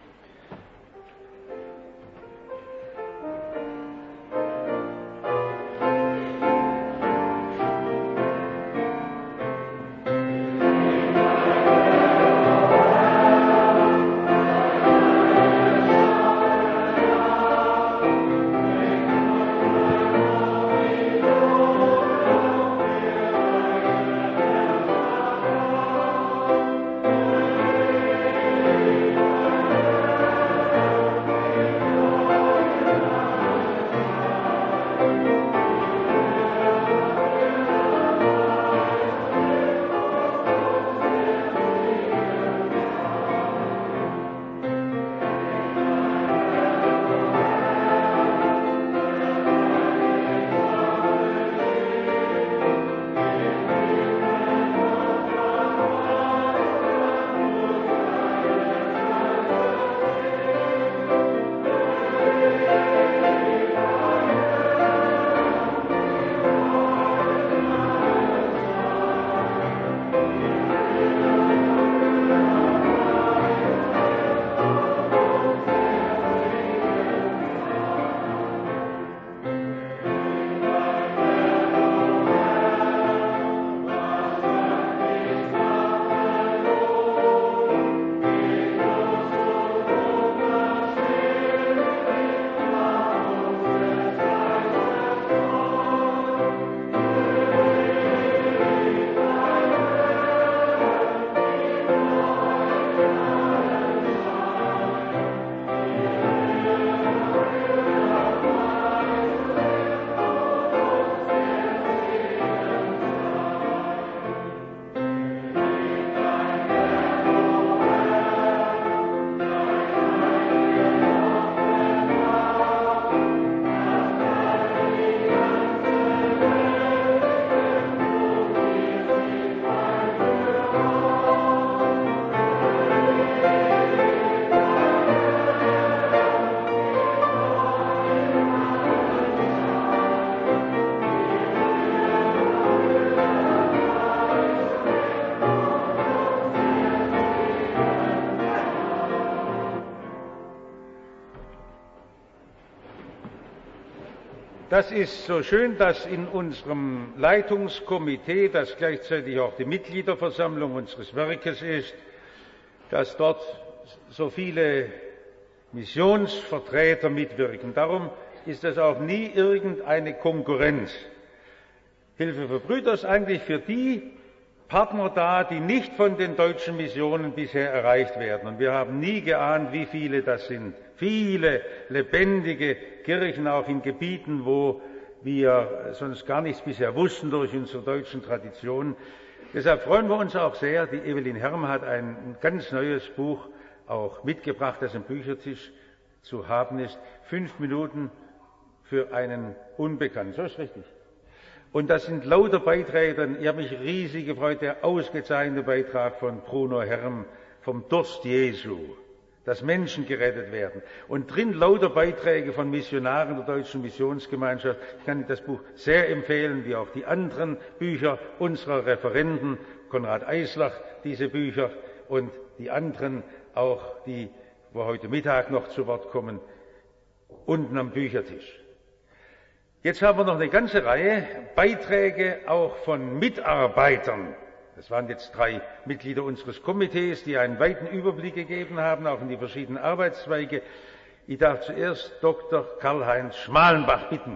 Das ist so schön, dass in unserem Leitungskomitee, das gleichzeitig auch die Mitgliederversammlung unseres Werkes ist, dass dort so viele Missionsvertreter mitwirken. Darum ist das auch nie irgendeine Konkurrenz. Hilfe für Brüder ist eigentlich für die Partner da, die nicht von den deutschen Missionen bisher erreicht werden. Und wir haben nie geahnt, wie viele das sind. Viele lebendige Kirchen, auch in Gebieten, wo wir sonst gar nichts bisher wussten durch unsere deutschen Traditionen. Deshalb freuen wir uns auch sehr. Die Evelyn Herm hat ein ganz neues Buch auch mitgebracht, das im Büchertisch zu haben ist. Fünf Minuten für einen Unbekannten. So ist richtig. Und das sind lauter Beiträge. Ich habe mich riesig gefreut, der ausgezeichnete Beitrag von Bruno Herm vom Durst Jesu, dass Menschen gerettet werden. Und drin lauter Beiträge von Missionaren der Deutschen Missionsgemeinschaft. Ich kann Ihnen das Buch sehr empfehlen, wie auch die anderen Bücher unserer Referenten, Konrad Eislach, diese Bücher und die anderen, auch die, wo heute Mittag noch zu Wort kommen, unten am Büchertisch. Jetzt haben wir noch eine ganze Reihe Beiträge auch von Mitarbeitern. Das waren jetzt drei Mitglieder unseres Komitees, die einen weiten Überblick gegeben haben, auch in die verschiedenen Arbeitszweige. Ich darf zuerst Doktor Karl-Heinz Schmalenbach bitten.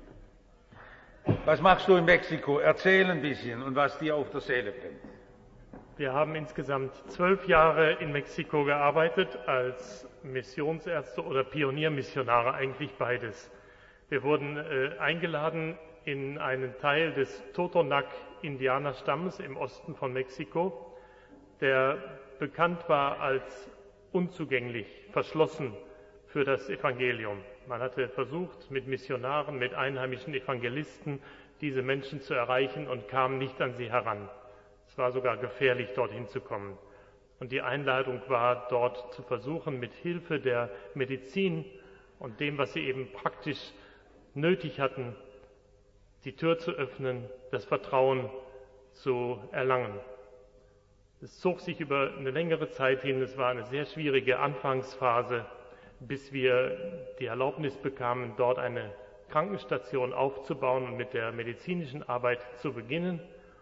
Was machst du in Mexiko? Erzähl ein bisschen und was dir auf der Seele brennt. Wir haben insgesamt zwölf Jahre in Mexiko gearbeitet als Missionsärzte oder Pioniermissionare, eigentlich beides. Wir wurden äh, eingeladen in einen Teil des Totonac-Indianerstammes im Osten von Mexiko, der bekannt war als unzugänglich, verschlossen für das Evangelium. Man hatte versucht, mit Missionaren, mit einheimischen Evangelisten diese Menschen zu erreichen und kam nicht an sie heran. Es war sogar gefährlich, dorthin zu kommen. Und die Einladung war, dort zu versuchen, mit Hilfe der Medizin und dem, was sie eben praktisch nötig hatten, die Tür zu öffnen, das Vertrauen zu erlangen. Es zog sich über eine längere Zeit hin. Es war eine sehr schwierige Anfangsphase, bis wir die Erlaubnis bekamen, dort eine Krankenstation aufzubauen und mit der medizinischen Arbeit zu beginnen.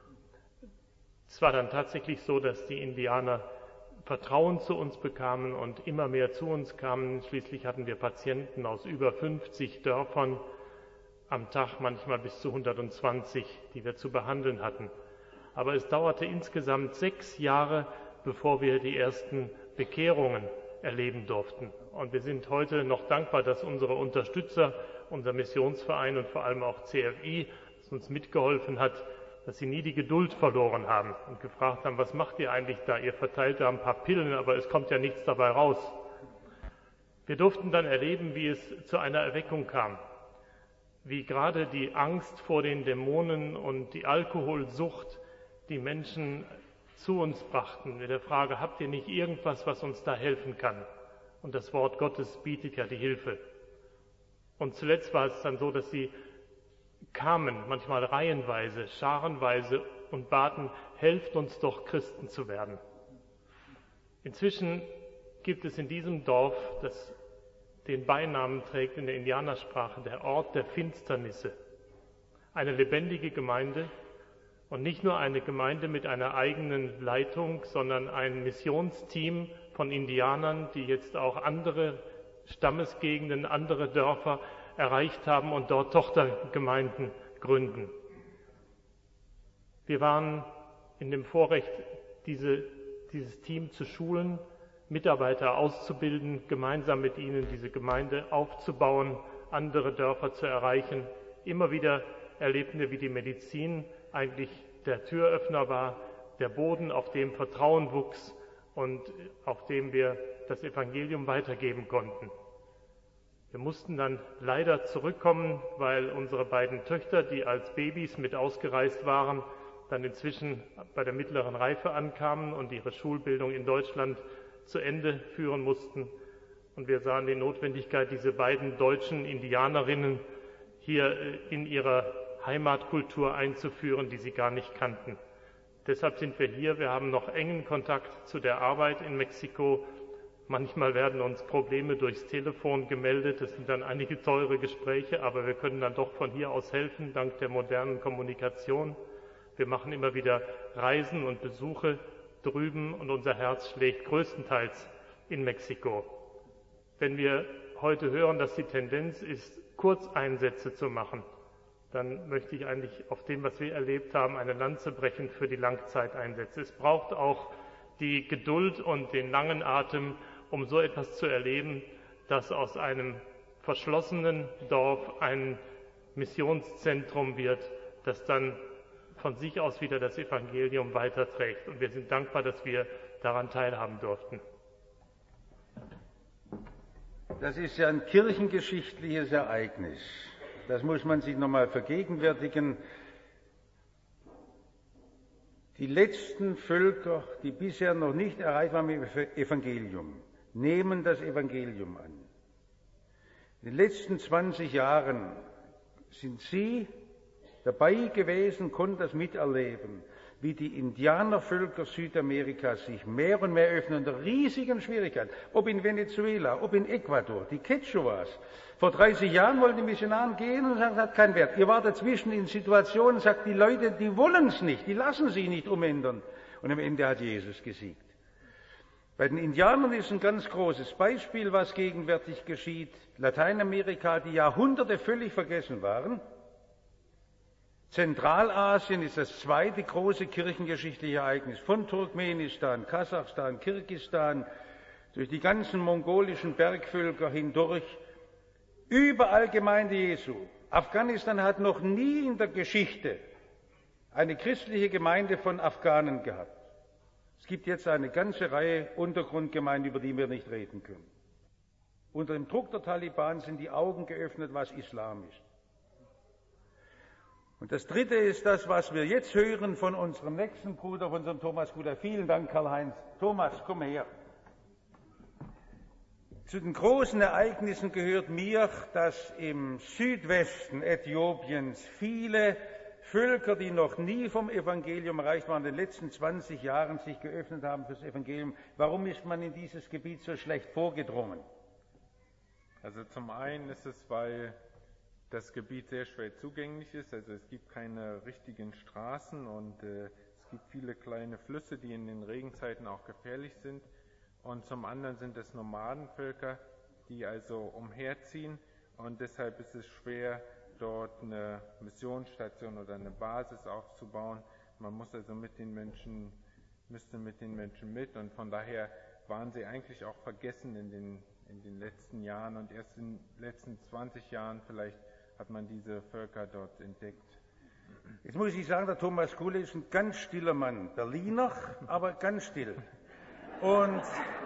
Es war dann tatsächlich so, dass die Indianer Vertrauen zu uns bekamen und immer mehr zu uns kamen. Schließlich hatten wir Patienten aus über fünfzig Dörfern, am Tag manchmal bis zu hundertzwanzig, die wir zu behandeln hatten. Aber es dauerte insgesamt sechs Jahre, bevor wir die ersten Bekehrungen erleben durften. Und wir sind heute noch dankbar, dass unsere Unterstützer, unser Missionsverein und vor allem auch C F I, das uns mitgeholfen hat, dass sie nie die Geduld verloren haben und gefragt haben, was macht ihr eigentlich da? Ihr verteilt da ein paar Pillen, aber es kommt ja nichts dabei raus. Wir durften dann erleben, wie es zu einer Erweckung kam, wie gerade die Angst vor den Dämonen und die Alkoholsucht die Menschen zu uns brachten mit der Frage, habt ihr nicht irgendwas, was uns da helfen kann? Und das Wort Gottes bietet ja die Hilfe. Und zuletzt war es dann so, dass sie kamen, manchmal reihenweise, scharenweise und baten, helft uns doch, Christen zu werden. Inzwischen gibt es in diesem Dorf, das den Beinamen trägt in der Indianersprache, der Ort der Finsternisse, eine lebendige Gemeinde und nicht nur eine Gemeinde mit einer eigenen Leitung, sondern ein Missionsteam von Indianern, die jetzt auch andere Stammesgegenden, andere Dörfer erreicht haben und dort Tochtergemeinden gründen. Wir waren in dem Vorrecht, diese, dieses Team zu schulen, Mitarbeiter auszubilden, gemeinsam mit ihnen diese Gemeinde aufzubauen, andere Dörfer zu erreichen. Immer wieder erlebten wir, wie die Medizin eigentlich der Türöffner war, der Boden, auf dem Vertrauen wuchs und auf dem wir das Evangelium weitergeben konnten. Wir mussten dann leider zurückkommen, weil unsere beiden Töchter, die als Babys mit ausgereist waren, dann inzwischen bei der mittleren Reife ankamen und ihre Schulbildung in Deutschland zu Ende führen mussten. Und wir sahen die Notwendigkeit, diese beiden deutschen Indianerinnen hier in ihrer Heimatkultur einzuführen, die sie gar nicht kannten. Deshalb sind wir hier. Wir haben noch engen Kontakt zu der Arbeit in Mexiko. Manchmal werden uns Probleme durchs Telefon gemeldet. Das sind dann einige teure Gespräche, aber wir können dann doch von hier aus helfen, dank der modernen Kommunikation. Wir machen immer wieder Reisen und Besuche drüben und unser Herz schlägt größtenteils in Mexiko. Wenn wir heute hören, dass die Tendenz ist, Kurzeinsätze zu machen, dann möchte ich eigentlich auf dem, was wir erlebt haben, eine Lanze brechen für die Langzeiteinsätze. Es braucht auch die Geduld und den langen Atem, um so etwas zu erleben, dass aus einem verschlossenen Dorf ein Missionszentrum wird, das dann von sich aus wieder das Evangelium weiterträgt. Und wir sind dankbar, dass wir daran teilhaben durften. Das ist ja ein kirchengeschichtliches Ereignis. Das muss man sich nochmal vergegenwärtigen. Die letzten Völker, die bisher noch nicht erreicht waren mit dem Evangelium, nehmen das Evangelium an. In den letzten zwanzig Jahren sind Sie dabei gewesen, konnten das miterleben, wie die Indianervölker Südamerikas sich mehr und mehr öffnen unter riesigen Schwierigkeiten. Ob in Venezuela, ob in Ecuador, die Quechuas. Vor dreißig Jahren wollten die Missionare gehen und sagen, das hat keinen Wert. Ihr wart dazwischen in Situationen, sagt die Leute, die wollen es nicht, die lassen sich nicht umändern. Und am Ende hat Jesus gesiegt. Bei den Indianern ist ein ganz großes Beispiel, was gegenwärtig geschieht. Lateinamerika, die Jahrhunderte völlig vergessen waren. Zentralasien ist das zweite große kirchengeschichtliche Ereignis. Von Turkmenistan, Kasachstan, Kirgisistan, durch die ganzen mongolischen Bergvölker hindurch. Überall Gemeinde Jesu. Afghanistan hat noch nie in der Geschichte eine christliche Gemeinde von Afghanen gehabt. Es gibt jetzt eine ganze Reihe Untergrundgemeinden, über die wir nicht reden können. Unter dem Druck der Taliban sind die Augen geöffnet, was Islam ist. Und das Dritte ist das, was wir jetzt hören von unserem nächsten Bruder, von unserem Thomas Bruder. Vielen Dank, Karl-Heinz. Thomas, komm her. Zu den großen Ereignissen gehört mir, dass im Südwesten Äthiopiens viele Völker, die noch nie vom Evangelium erreicht waren, in den letzten zwanzig Jahren sich geöffnet haben fürs Evangelium. Warum ist man in dieses Gebiet so schlecht vorgedrungen? Also zum einen ist es, weil das Gebiet sehr schwer zugänglich ist, also es gibt keine richtigen Straßen und äh, es gibt viele kleine Flüsse, die in den Regenzeiten auch gefährlich sind. Und zum anderen sind es Nomadenvölker, die also umherziehen und deshalb ist es schwer, dort eine Missionsstation oder eine Basis aufzubauen. Man muss also mit den Menschen, müsste mit den Menschen mit und von daher waren sie eigentlich auch vergessen in den, in den letzten Jahren und erst in den letzten zwanzig Jahren vielleicht hat man diese Völker dort entdeckt. Jetzt muss ich sagen, der Thomas Kuhle ist ein ganz stiller Mann. Berliner, aber ganz still. Und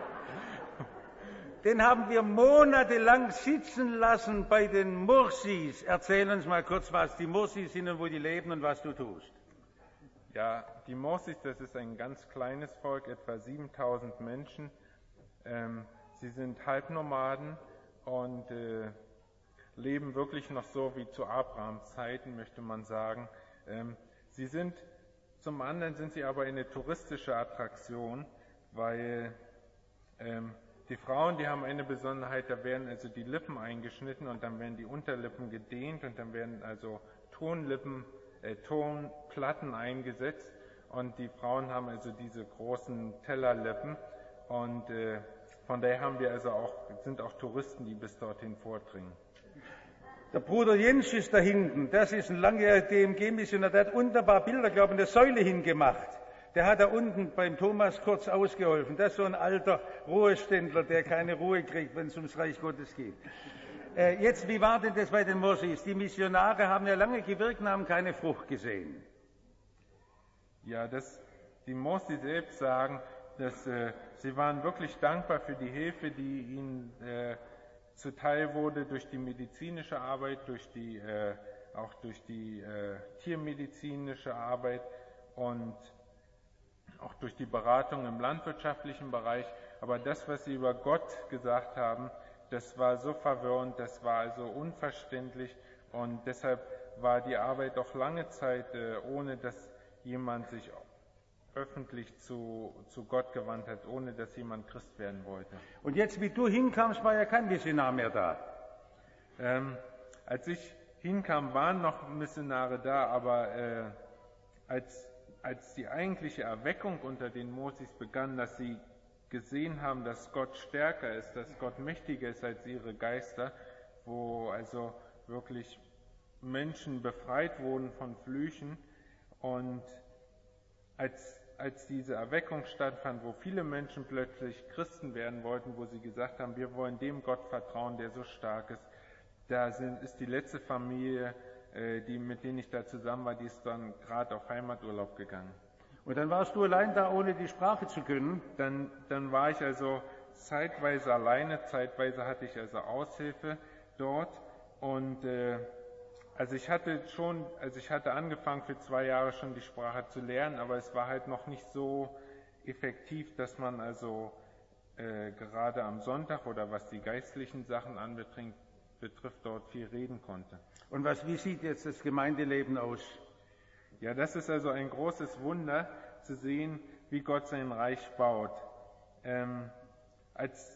den haben wir monatelang sitzen lassen bei den Mursis. Erzähl uns mal kurz, was die Mursis sind und wo die leben und was du tust. Ja, die Mursis, das ist ein ganz kleines Volk, etwa siebentausend Menschen. Ähm, sie sind Halbnomaden und äh, leben wirklich noch so wie zu Abrahams Zeiten, möchte man sagen. Ähm, sie sind, zum anderen sind sie aber eine touristische Attraktion, weil ähm, die Frauen, die haben eine Besonderheit, da werden also die Lippen eingeschnitten und dann werden die Unterlippen gedehnt und dann werden also Tonlippen, äh, Tonplatten eingesetzt und die Frauen haben also diese großen Tellerlippen und äh, von daher haben wir also auch, sind auch Touristen, die bis dorthin vordringen. Der Bruder Jens ist da hinten, das ist ein langjähriger D M G-Missionar, der hat wunderbar Bilder, glaube ich, in der Säule hingemacht. Der hat da unten beim Thomas kurz ausgeholfen. Das ist so ein alter Ruheständler, der keine Ruhe kriegt, wenn es ums Reich Gottes geht. Äh, jetzt, wie war denn das bei den Mursis? Die Missionare haben ja lange gewirkt und haben keine Frucht gesehen. Ja, das, die Mursis selbst sagen, dass äh, sie waren wirklich dankbar für die Hilfe, die ihnen äh, zuteil wurde durch die medizinische Arbeit, durch die, äh, auch durch die äh, tiermedizinische Arbeit und auch durch die Beratung im landwirtschaftlichen Bereich. Aber das, was sie über Gott gesagt haben, das war so verwirrend, das war also unverständlich und deshalb war die Arbeit auch lange Zeit, äh, ohne dass jemand sich öffentlich zu, zu Gott gewandt hat, ohne dass jemand Christ werden wollte. Und jetzt, wie du hinkamst, war ja kein Missionar mehr da. Ähm, als ich hinkam, waren noch Missionare da, aber äh, als, als die eigentliche Erweckung unter den Mursis begann, dass sie gesehen haben, dass Gott stärker ist, dass Gott mächtiger ist als ihre Geister, wo also wirklich Menschen befreit wurden von Flüchen. Und als, als diese Erweckung stattfand, wo viele Menschen plötzlich Christen werden wollten, wo sie gesagt haben, wir wollen dem Gott vertrauen, der so stark ist, da sind, ist die letzte Familie, äh, die, mit denen ich da zusammen war, die ist dann gerade auf Heimaturlaub gegangen. Und dann warst du allein da, ohne die Sprache zu können? Dann, dann war ich also zeitweise alleine, zeitweise hatte ich also Aushilfe dort. Und äh, also ich hatte schon, also ich hatte angefangen für zwei Jahre schon die Sprache zu lernen, aber es war halt noch nicht so effektiv, dass man also äh, gerade am Sonntag oder was die geistlichen Sachen anbetrifft, betrifft, dort viel reden konnte. Und was, wie sieht jetzt das Gemeindeleben aus? Ja, das ist also ein großes Wunder, zu sehen, wie Gott sein Reich baut. Ähm, als,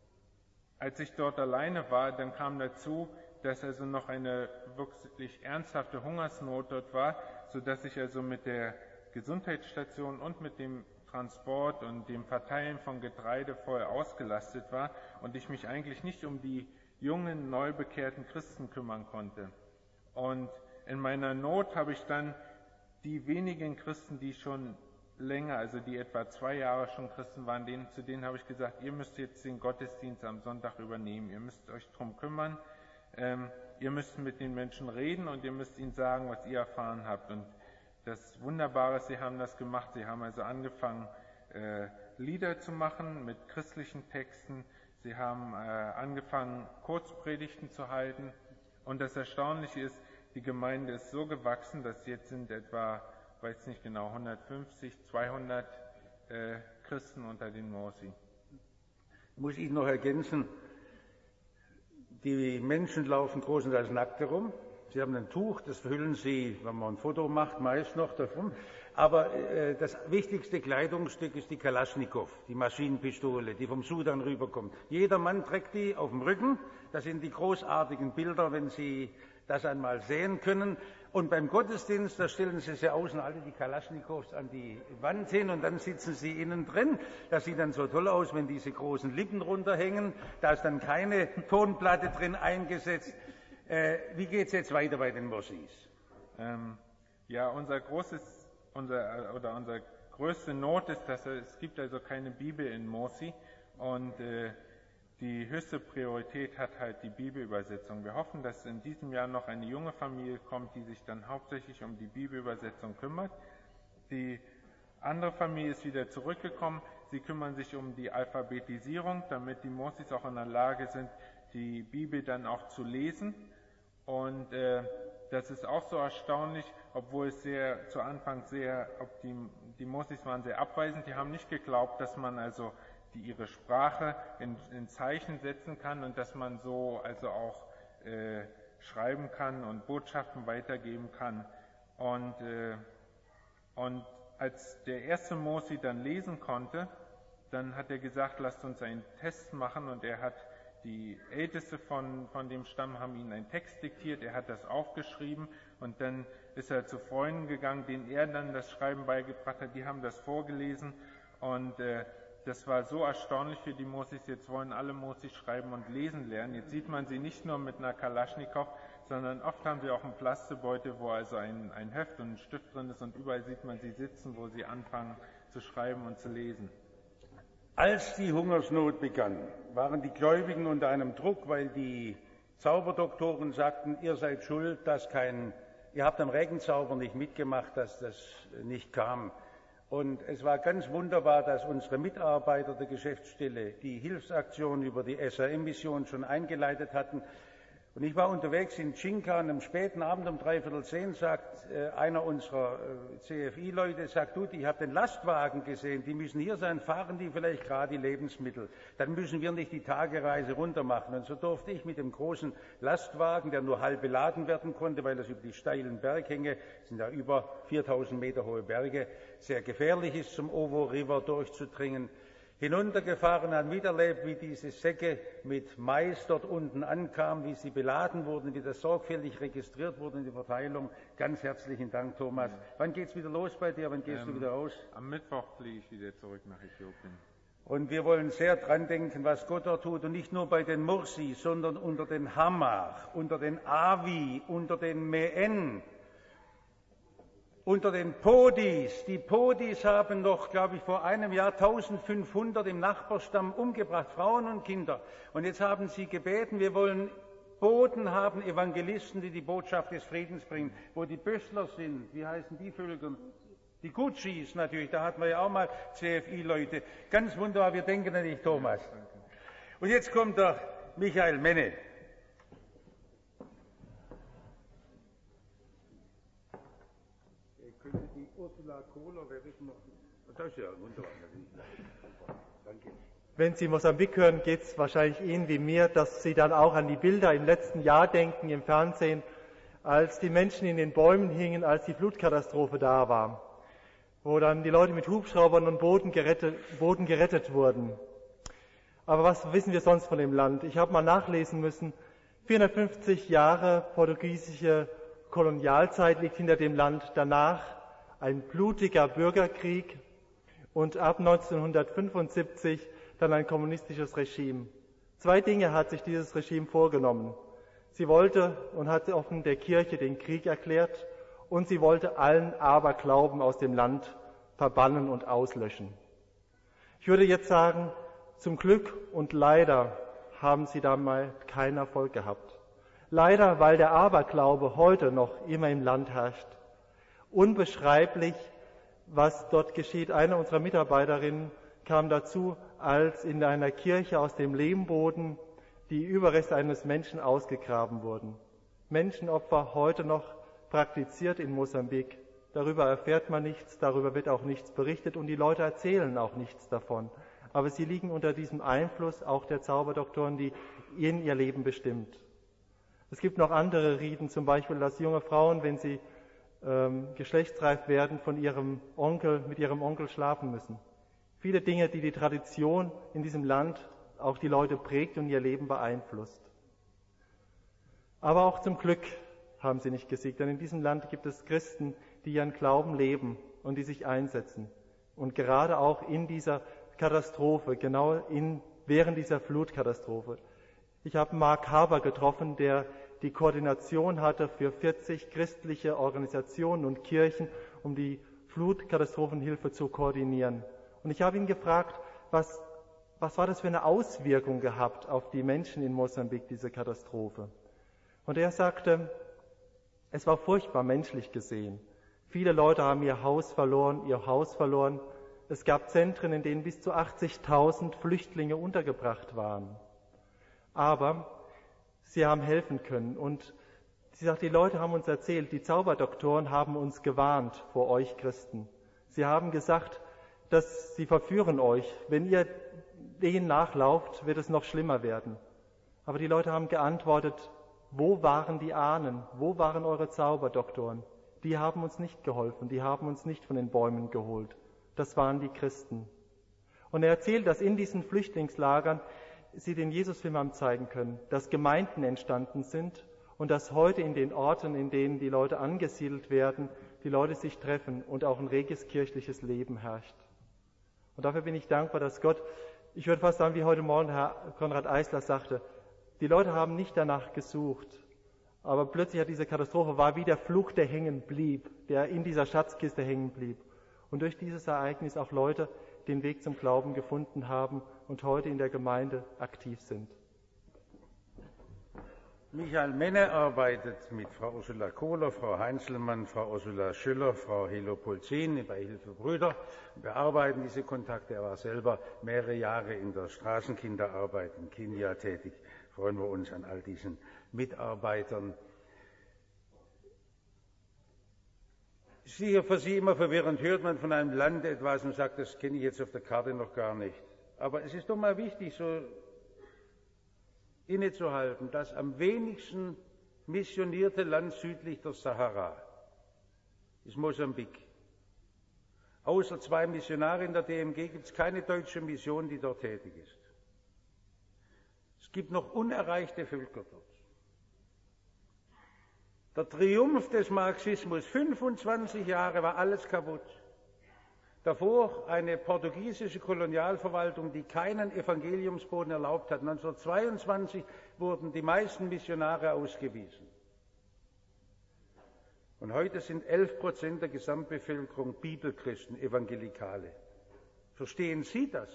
als ich dort alleine war, dann kam dazu, dass also noch eine wirklich ernsthafte Hungersnot dort war, sodass ich also mit der Gesundheitsstation und mit dem Transport und dem Verteilen von Getreide voll ausgelastet war und ich mich eigentlich nicht um die jungen, neu bekehrten Christen kümmern konnte. Und in meiner Not habe ich dann die wenigen Christen, die schon länger, also die etwa zwei Jahre schon Christen waren, denen, zu denen habe ich gesagt, ihr müsst jetzt den Gottesdienst am Sonntag übernehmen, ihr müsst euch drum kümmern, ähm, ihr müsst mit den Menschen reden und ihr müsst ihnen sagen, was ihr erfahren habt. Und das Wunderbare ist, sie haben das gemacht, sie haben also angefangen, äh, Lieder zu machen mit christlichen Texten, sie haben äh, angefangen, Kurzpredigten zu halten und das Erstaunliche ist, die Gemeinde ist so gewachsen, dass jetzt sind etwa, weiß nicht genau, hundertfünfzig, zweihundert äh, Christen unter den Mosi. Muss ich noch ergänzen, die Menschen laufen großenteils nackt herum. Sie haben ein Tuch, das verhüllen sie, wenn man ein Foto macht, meist noch davon. Aber äh, das wichtigste Kleidungsstück ist die Kalaschnikow, die Maschinenpistole, die vom Sudan rüberkommt. Jeder Mann trägt die auf dem Rücken. Das sind die großartigen Bilder, wenn Sie das einmal sehen können. Und beim Gottesdienst, da stellen sie sie außen alle die Kalaschnikows an die Wand hin und dann sitzen sie innen drin. Das sieht dann so toll aus, wenn diese großen Lippen runterhängen. Da ist dann keine Tonplatte drin eingesetzt. Äh, wie geht's jetzt weiter bei den Mossis? Ähm, ja, unser großes, unser, oder unsere größte Not ist, dass es gibt also keine Bibel in Mosi und äh, die höchste Priorität hat halt die Bibelübersetzung. Wir hoffen, dass in diesem Jahr noch eine junge Familie kommt, die sich dann hauptsächlich um die Bibelübersetzung kümmert. Die andere Familie ist wieder zurückgekommen. Sie kümmern sich um die Alphabetisierung, damit die Mosis auch in der Lage sind, die Bibel dann auch zu lesen. Und äh, das ist auch so erstaunlich, obwohl es sehr zu Anfang sehr, ob die, die Mosis waren sehr abweisend. Die haben nicht geglaubt, dass man also die ihre Sprache in, in Zeichen setzen kann und dass man so also auch äh, schreiben kann und Botschaften weitergeben kann. Und, äh, und als der erste Mosi dann lesen konnte, dann hat er gesagt, lasst uns einen Test machen und er hat die Älteste von, von dem Stamm haben ihm einen Text diktiert, er hat das aufgeschrieben und dann ist er zu Freunden gegangen, denen er dann das Schreiben beigebracht hat, die haben das vorgelesen und äh, das war so erstaunlich für die Mosis, jetzt wollen alle Mosis schreiben und lesen lernen. Jetzt sieht man sie nicht nur mit einer Kalaschnikow, sondern oft haben sie auch einen Plastebeutel, wo also ein, ein Heft und ein Stift drin ist und überall sieht man sie sitzen, wo sie anfangen zu schreiben und zu lesen. Als die Hungersnot begann, waren die Gläubigen unter einem Druck, weil die Zauberdoktoren sagten, ihr seid schuld, dass kein, ihr habt am Regenzauber nicht mitgemacht, dass das nicht kam. Und es war ganz wunderbar, dass unsere Mitarbeiter der Geschäftsstelle die Hilfsaktion über die S R M-Mission schon eingeleitet hatten. Und ich war unterwegs in Cinca und am späten Abend um dreiviertel zehn sagt äh, einer unserer äh, C F I-Leute, sagt, du, ich habe den Lastwagen gesehen, die müssen hier sein, fahren die vielleicht gerade die Lebensmittel. Dann müssen wir nicht die Tagereise runter machen. Und so durfte ich mit dem großen Lastwagen, der nur halb beladen werden konnte, weil das über die steilen Berghänge, sind ja über viertausend Meter hohe Berge, sehr gefährlich ist, zum Ovo River durchzudringen, hinuntergefahren, hat miterlebt, wie diese Säcke mit Mais dort unten ankamen, wie sie beladen wurden, wie das sorgfältig registriert wurde in die Verteilung. Ganz herzlichen Dank, Thomas. Ja. Wann geht's wieder los bei dir? Wann gehst ähm, du wieder raus? Am Mittwoch fliege ich wieder zurück nach Äthiopien. Und wir wollen sehr dran denken, was Gott dort tut. Und nicht nur bei den Mursi, sondern unter den Hamach, unter den Awi, unter den Meen, unter den Podis. Die Podis haben noch, glaube ich, vor einem Jahr eintausendfünfhundert im Nachbarstamm umgebracht, Frauen und Kinder. Und jetzt haben sie gebeten, wir wollen Boden haben, Evangelisten, die die Botschaft des Friedens bringen. Wo die Bössler sind, wie heißen die Völker? Die Gutschis natürlich, da hatten wir ja auch mal C F I-Leute. Ganz wunderbar, wir denken an dich, Thomas. Und jetzt kommt der Michael Menne. Könnte die Ursula Kohler, wer ist noch? Das ist ja wunderbar. Danke. Wenn Sie Mosambik hören, geht es wahrscheinlich Ihnen wie mir, dass Sie dann auch an die Bilder im letzten Jahr denken im Fernsehen, als die Menschen in den Bäumen hingen, als die Flutkatastrophe da war, wo dann die Leute mit Hubschraubern und Booten gerettet, Booten gerettet wurden. Aber was wissen wir sonst von dem Land? Ich habe mal nachlesen müssen, vierhundertfünfzig Jahre portugiesische Kolonialzeit liegt hinter dem Land, danach ein blutiger Bürgerkrieg und ab neunzehnhundertfünfundsiebzig dann ein kommunistisches Regime. Zwei Dinge hat sich dieses Regime vorgenommen. Sie wollte und hat offen der Kirche den Krieg erklärt und sie wollte allen Aberglauben aus dem Land verbannen und auslöschen. Ich würde jetzt sagen, zum Glück und leider haben sie da mal keinen Erfolg gehabt. Leider, weil der Aberglaube heute noch immer im Land herrscht. Unbeschreiblich, was dort geschieht. Eine unserer Mitarbeiterinnen kam dazu, als in einer Kirche aus dem Lehmboden die Überreste eines Menschen ausgegraben wurden. Menschenopfer heute noch praktiziert in Mosambik. Darüber erfährt man nichts, darüber wird auch nichts berichtet und die Leute erzählen auch nichts davon. Aber sie liegen unter diesem Einfluss auch der Zauberdoktoren, die ihnen ihr Leben bestimmt. Es gibt noch andere Riten, zum Beispiel, dass junge Frauen, wenn sie ähm, geschlechtsreif werden, von ihrem Onkel, mit ihrem Onkel schlafen müssen. Viele Dinge, die die Tradition in diesem Land auch die Leute prägt und ihr Leben beeinflusst. Aber auch zum Glück haben sie nicht gesiegt, denn in diesem Land gibt es Christen, die ihren Glauben leben und die sich einsetzen. Und gerade auch in dieser Katastrophe, genau in, während dieser Flutkatastrophe. Ich habe Mark Haber getroffen, der die Koordination hatte für vierzig christliche Organisationen und Kirchen, um die Flutkatastrophenhilfe zu koordinieren. Und ich habe ihn gefragt, was, was war das für eine Auswirkung gehabt auf die Menschen in Mosambik, diese Katastrophe? Und er sagte, es war furchtbar menschlich gesehen. Viele Leute haben ihr Haus verloren, ihr Haus verloren. Es gab Zentren, in denen bis zu achtzigtausend Flüchtlinge untergebracht waren. Aber sie haben helfen können. Und sie sagt, die Leute haben uns erzählt, die Zauberdoktoren haben uns gewarnt vor euch Christen. Sie haben gesagt, dass sie verführen euch. Wenn ihr denen nachlauft, wird es noch schlimmer werden. Aber die Leute haben geantwortet, wo waren die Ahnen? Wo waren eure Zauberdoktoren? Die haben uns nicht geholfen, die haben uns nicht von den Bäumen geholt. Das waren die Christen. Und er erzählt, dass in diesen Flüchtlingslagern sie den Jesusfilm haben zeigen können, dass Gemeinden entstanden sind und dass heute in den Orten, in denen die Leute angesiedelt werden, die Leute sich treffen und auch ein reges kirchliches Leben herrscht. Und dafür bin ich dankbar, dass Gott, ich würde fast sagen, wie heute Morgen Herr Konrad Eisler sagte, die Leute haben nicht danach gesucht, aber plötzlich hat diese Katastrophe, war wie der Fluch, der hängen blieb, der in dieser Schatzkiste hängen blieb. Und durch dieses Ereignis auch Leute den Weg zum Glauben gefunden haben und heute in der Gemeinde aktiv sind. Michael Menne arbeitet mit Frau Ursula Kohler, Frau Heinzelmann, Frau Ursula Schüller, Frau Helo Polzin bei Hilfe Brüder. Wir arbeiten diese Kontakte. Er war selber mehrere Jahre in der Straßenkinderarbeit in Kenia tätig. Freuen wir uns an all diesen Mitarbeitern. Sicher für Sie immer verwirrend, hört man von einem Land etwas und sagt, das kenne ich jetzt auf der Karte noch gar nicht. Aber es ist doch mal wichtig, so innezuhalten, das am wenigsten missionierte Land südlich der Sahara ist Mosambik. Außer zwei Missionare in der D M G gibt es keine deutsche Mission, die dort tätig ist. Es gibt noch unerreichte Völker dort. Der Triumph des Marxismus, fünfundzwanzig Jahre war alles kaputt. Davor eine portugiesische Kolonialverwaltung, die keinen Evangeliumsboden erlaubt hat. neunzehnhundertzweiundzwanzig wurden die meisten Missionare ausgewiesen. Und heute sind elf Prozent der Gesamtbevölkerung Bibelchristen, Evangelikale. Verstehen Sie das?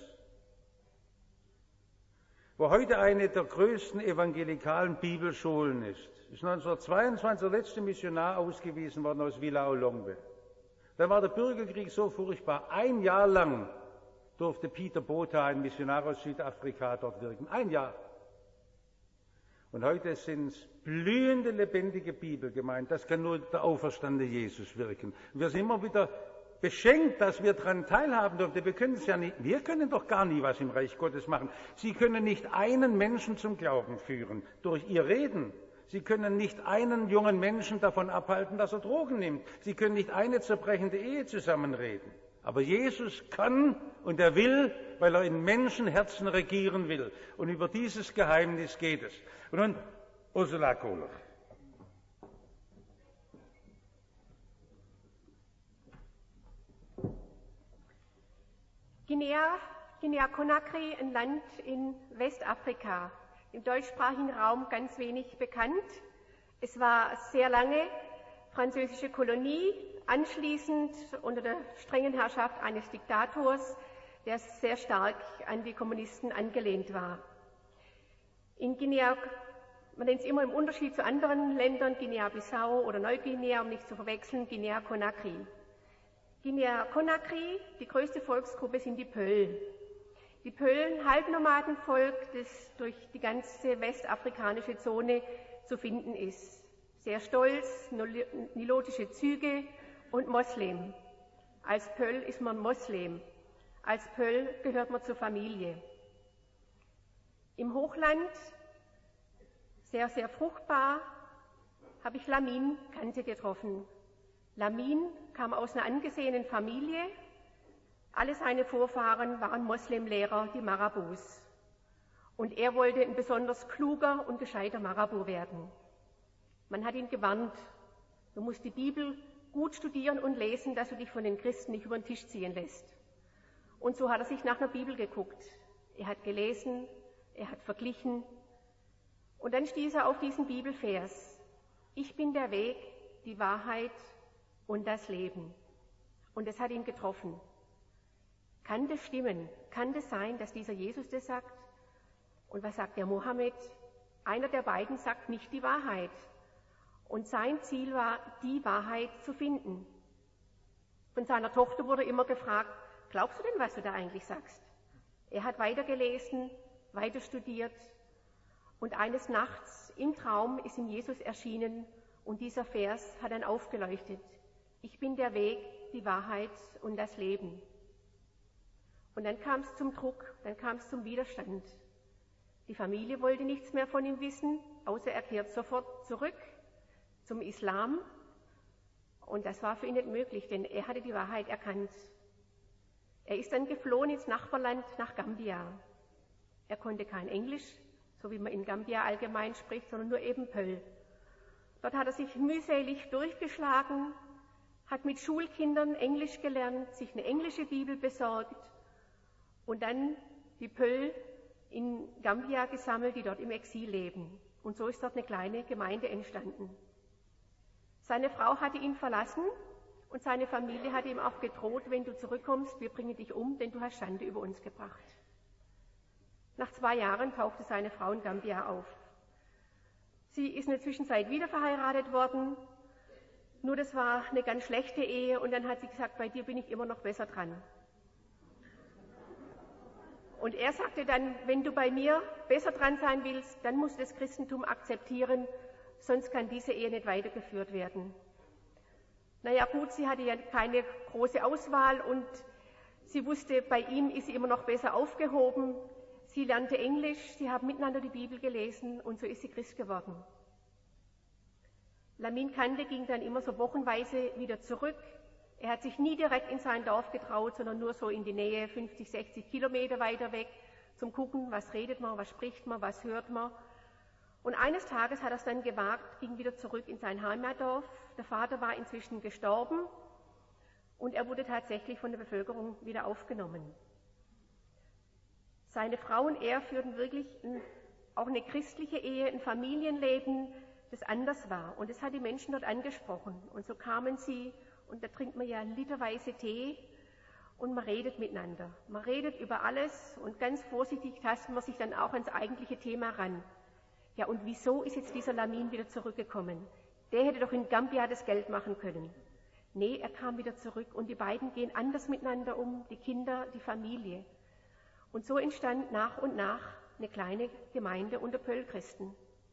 Wo heute eine der größten evangelikalen Bibelschulen ist, ist neunzehnhundertzweiundzwanzig der letzte Missionar ausgewiesen worden aus Vila Olongwe. Dann war der Bürgerkrieg so furchtbar. Ein Jahr lang durfte Peter Botha, ein Missionar aus Südafrika, dort wirken. Ein Jahr. Und heute sind es blühende, lebendige Bibelgemeinden. Das kann nur der auferstandene Jesus wirken. Und wir sind immer wieder beschenkt, dass wir daran teilhaben dürfen. Wir können es ja nicht, wir können doch gar nie was im Reich Gottes machen. Sie können nicht einen Menschen zum Glauben führen durch ihr Reden. Sie können nicht einen jungen Menschen davon abhalten, dass er Drogen nimmt. Sie können nicht eine zerbrechende Ehe zusammenreden. Aber Jesus kann und er will, weil er in Menschenherzen regieren will. Und über dieses Geheimnis geht es. Und nun Ursula Kohler. Guinea, Guinea-Conakry, ein Land in Westafrika, im deutschsprachigen Raum ganz wenig bekannt. Es war sehr lange französische Kolonie, anschließend unter der strengen Herrschaft eines Diktators, der sehr stark an die Kommunisten angelehnt war. In Guinea, man nennt es immer im Unterschied zu anderen Ländern, Guinea-Bissau oder Neuguinea, um nicht zu verwechseln, Guinea-Conakry. Guinea-Conakry, die größte Volksgruppe sind die Pöll. Die Pöll, ein Halbnomadenvolk, das durch die ganze westafrikanische Zone zu finden ist. Sehr stolz, nilotische Züge und Moslem. Als Pöll ist man Moslem. Als Pöll gehört man zur Familie. Im Hochland, sehr, sehr fruchtbar, habe ich Lamin Kante getroffen. Lamin kam aus einer angesehenen Familie. Alle seine Vorfahren waren Moslemlehrer, die Marabus. Und er wollte ein besonders kluger und gescheiter Marabu werden. Man hat ihn gewarnt, du musst die Bibel gut studieren und lesen, dass du dich von den Christen nicht über den Tisch ziehen lässt. Und so hat er sich nach einer Bibel geguckt. Er hat gelesen, er hat verglichen. Und dann stieß er auf diesen Bibelvers. Ich bin der Weg, die Wahrheit und das Leben. Und es hat ihn getroffen. Kann das stimmen? Kann das sein, dass dieser Jesus das sagt? Und was sagt der Mohammed? Einer der beiden sagt nicht die Wahrheit. Und sein Ziel war, die Wahrheit zu finden. Von seiner Tochter wurde immer gefragt, glaubst du denn, was du da eigentlich sagst? Er hat weitergelesen, weiter studiert. Und eines Nachts im Traum ist ihm Jesus erschienen und dieser Vers hat dann aufgeleuchtet. Ich bin der Weg, die Wahrheit und das Leben. Und dann kam es zum Druck, dann kam es zum Widerstand. Die Familie wollte nichts mehr von ihm wissen, außer er kehrt sofort zurück zum Islam. Und das war für ihn nicht möglich, denn er hatte die Wahrheit erkannt. Er ist dann geflohen ins Nachbarland nach Gambia. Er konnte kein Englisch, so wie man in Gambia allgemein spricht, sondern nur eben Pöll. Dort hat er sich mühselig durchgeschlagen, hat mit Schulkindern Englisch gelernt, sich eine englische Bibel besorgt und dann die Pöll in Gambia gesammelt, die dort im Exil leben. Und so ist dort eine kleine Gemeinde entstanden. Seine Frau hatte ihn verlassen und seine Familie hatte ihm auch gedroht, wenn du zurückkommst, wir bringen dich um, denn du hast Schande über uns gebracht. Nach zwei Jahren tauchte seine Frau in Gambia auf. Sie ist in der Zwischenzeit wieder verheiratet worden, nur das war eine ganz schlechte Ehe und dann hat sie gesagt, bei dir bin ich immer noch besser dran. Und er sagte dann, wenn du bei mir besser dran sein willst, dann musst du das Christentum akzeptieren, sonst kann diese Ehe nicht weitergeführt werden. Naja gut, sie hatte ja keine große Auswahl und sie wusste, bei ihm ist sie immer noch besser aufgehoben. Sie lernte Englisch, sie haben miteinander die Bibel gelesen und so ist sie Christ geworden. Lamin Kante ging dann immer so wochenweise wieder zurück. Er hat sich nie direkt in sein Dorf getraut, sondern nur so in die Nähe, fünfzig, sechzig Kilometer weiter weg, zum Gucken, was redet man, was spricht man, was hört man. Und eines Tages hat er es dann gewagt, ging wieder zurück in sein Heimatdorf. Der Vater war inzwischen gestorben Und er wurde tatsächlich von der Bevölkerung wieder aufgenommen. Seine Frau und er führten wirklich ein, auch eine christliche Ehe, ein Familienleben, das anders war. Und das hat die Menschen dort angesprochen. Und so kamen sie, und da trinkt man ja literweise Tee, und man redet miteinander. Man redet über alles, und ganz vorsichtig tastet man sich dann auch ans eigentliche Thema ran. Ja, und wieso ist jetzt dieser Lamin wieder zurückgekommen? Der hätte doch in Gambia das Geld machen können. Nee, er kam wieder zurück, und die beiden gehen anders miteinander um, die Kinder, die Familie. Und so entstand nach und nach eine kleine Gemeinde unter Pöllchristen.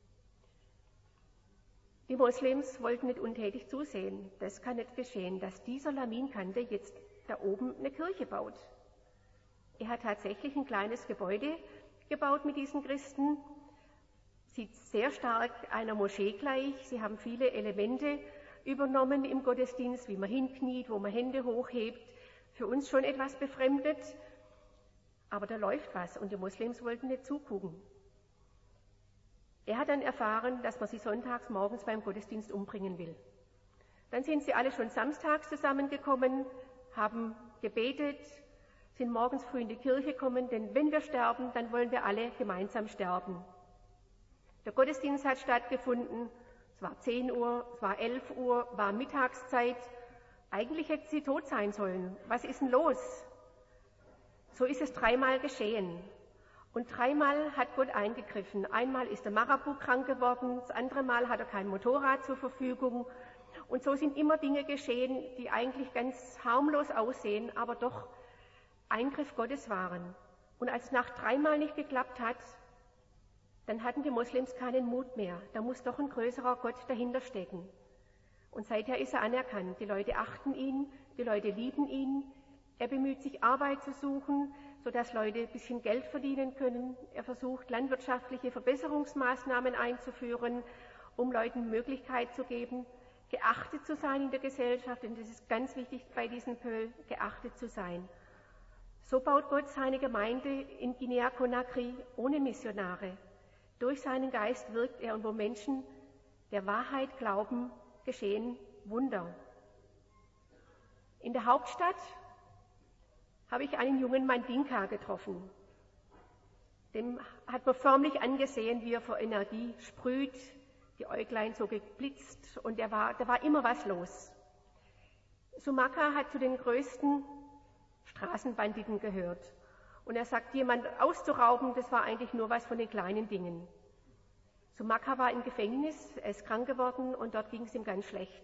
Die Moslems wollten nicht untätig zusehen. Das kann nicht geschehen, dass dieser Laminkante jetzt da oben eine Kirche baut. Er hat tatsächlich ein kleines Gebäude gebaut mit diesen Christen. Sieht sehr stark einer Moschee gleich. Sie haben viele Elemente übernommen im Gottesdienst, wie man hinkniet, wo man Hände hochhebt. Für uns schon etwas befremdet, aber da läuft was, und die Moslems wollten nicht zugucken. Er hat dann erfahren, dass man sie sonntags morgens beim Gottesdienst umbringen will. Dann sind sie alle schon samstags zusammengekommen, haben gebetet, sind morgens früh in die Kirche gekommen, denn wenn wir sterben, dann wollen wir alle gemeinsam sterben. Der Gottesdienst hat stattgefunden, es war zehn Uhr, es war elf Uhr, war Mittagszeit. Eigentlich hätten sie tot sein sollen. Was ist denn los? So ist es dreimal geschehen. Und dreimal hat Gott eingegriffen. Einmal ist der Marabu krank geworden, das andere Mal hat er kein Motorrad zur Verfügung. Und so sind immer Dinge geschehen, die eigentlich ganz harmlos aussehen, aber doch Eingriff Gottes waren. Und als es nach dreimal nicht geklappt hat, dann hatten die Moslems keinen Mut mehr. Da muss doch ein größerer Gott dahinter stecken. Und seither ist er anerkannt. Die Leute achten ihn, die Leute lieben ihn. Er bemüht sich, Arbeit zu suchen, sodass Leute ein bisschen Geld verdienen können. Er versucht, landwirtschaftliche Verbesserungsmaßnahmen einzuführen, um Leuten Möglichkeit zu geben, geachtet zu sein in der Gesellschaft. Und das ist ganz wichtig bei diesen Pöll, geachtet zu sein. So baut Gott seine Gemeinde in Guinea-Conakry ohne Missionare. Durch seinen Geist wirkt er, und wo Menschen der Wahrheit glauben, geschehen Wunder. In der Hauptstadt habe ich einen jungen Mandinka getroffen. Dem hat man förmlich angesehen, wie er vor Energie sprüht, die Äuglein so geblitzt, und er war, da war immer was los. Sumaka hat zu den größten Straßenbanditen gehört. Und er sagt, jemand auszurauben, das war eigentlich nur was von den kleinen Dingen. Sumaka war im Gefängnis, er ist krank geworden, und dort ging es ihm ganz schlecht.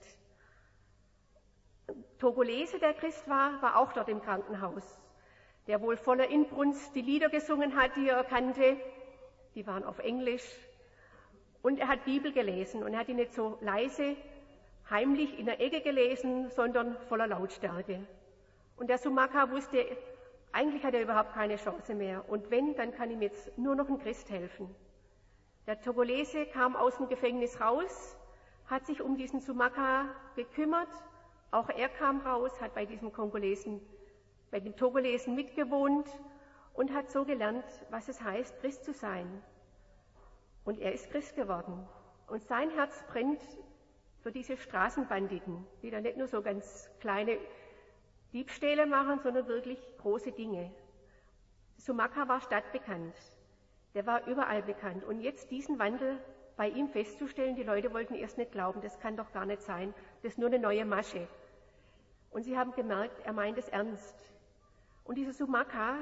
Togolese, der Christ war, war auch dort im Krankenhaus, der wohl voller Inbrunst die Lieder gesungen hat, die er kannte. Die waren auf Englisch. Und er hat Bibel gelesen, und er hat die nicht so leise, heimlich in der Ecke gelesen, sondern voller Lautstärke. Und der Sumaka wusste, eigentlich hat er überhaupt keine Chance mehr. Und wenn, dann kann ihm jetzt nur noch ein Christ helfen. Der Togolese kam aus dem Gefängnis raus, hat sich um diesen Sumaka gekümmert. Auch er kam raus, hat bei diesem Kongolesen, bei dem Togolesen mitgewohnt und hat so gelernt, was es heißt, Christ zu sein. Und er ist Christ geworden. Und sein Herz brennt für diese Straßenbanditen, die da nicht nur so ganz kleine Diebstähle machen, sondern wirklich große Dinge. Sumaka war stadtbekannt. Der war überall bekannt. Und jetzt diesen Wandel bei ihm festzustellen, die Leute wollten erst nicht glauben, das kann doch gar nicht sein, das ist nur eine neue Masche. Und sie haben gemerkt, er meint es ernst. Und dieser Sumaka,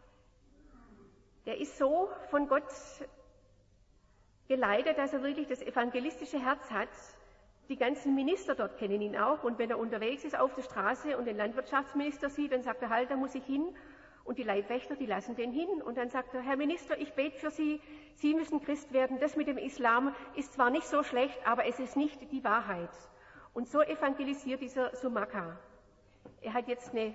der ist so von Gott geleitet, dass er wirklich das evangelistische Herz hat. Die ganzen Minister dort kennen ihn auch. Und wenn er unterwegs ist auf der Straße und den Landwirtschaftsminister sieht, dann sagt er, halt, da muss ich hin. Und die Leibwächter, die lassen den hin. Und dann sagt er, Herr Minister, ich bete für Sie, Sie müssen Christ werden. Das mit dem Islam ist zwar nicht so schlecht, aber es ist nicht die Wahrheit. Und so evangelisiert dieser Sumaka. Er hat jetzt eine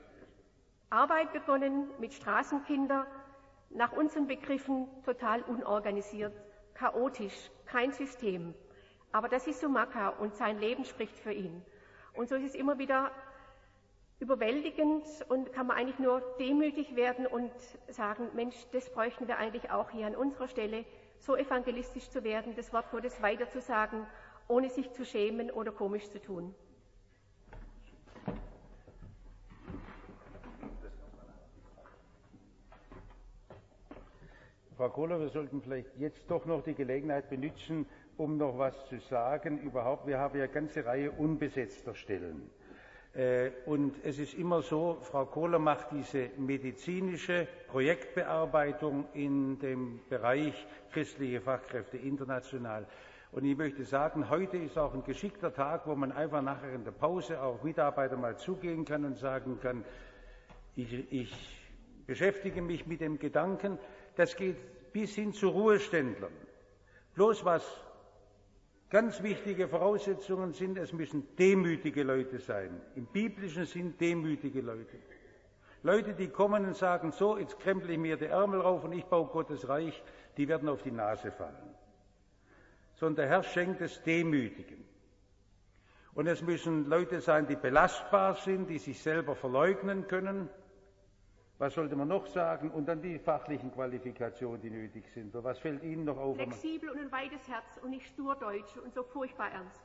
Arbeit begonnen mit Straßenkindern, nach unseren Begriffen total unorganisiert, chaotisch, kein System. Aber das ist Sumaka, und sein Leben spricht für ihn. Und so ist es immer wieder überwältigend, und kann man eigentlich nur demütig werden und sagen, Mensch, das bräuchten wir eigentlich auch hier an unserer Stelle, so evangelistisch zu werden, das Wort Gottes weiterzusagen, ohne sich zu schämen oder komisch zu tun. Frau Kohler, wir sollten vielleicht jetzt doch noch die Gelegenheit benutzen, um noch was zu sagen. Überhaupt, wir haben ja eine ganze Reihe unbesetzter Stellen. Und es ist immer so, Frau Kohler macht diese medizinische Projektbearbeitung in dem Bereich christliche Fachkräfte international. Und ich möchte sagen, heute ist auch ein geschickter Tag, wo man einfach nachher in der Pause auf Mitarbeiter mal zugehen kann und sagen kann, ich, ich beschäftige mich mit dem Gedanken, das geht bis hin zu Ruheständlern. Bloß was ganz wichtige Voraussetzungen sind, es müssen demütige Leute sein, im biblischen Sinn demütige Leute. Leute, die kommen und sagen, so, jetzt kremple ich mir die Ärmel rauf und ich baue Gottes Reich, die werden auf die Nase fallen. Sondern der Herr schenkt es Demütigen. Und es müssen Leute sein, die belastbar sind, die sich selber verleugnen können. Was sollte man noch sagen? Und dann die fachlichen Qualifikationen, die nötig sind. Was fällt Ihnen noch auf? Flexibel und ein weites Herz und nicht stur deutsch und so furchtbar ernst.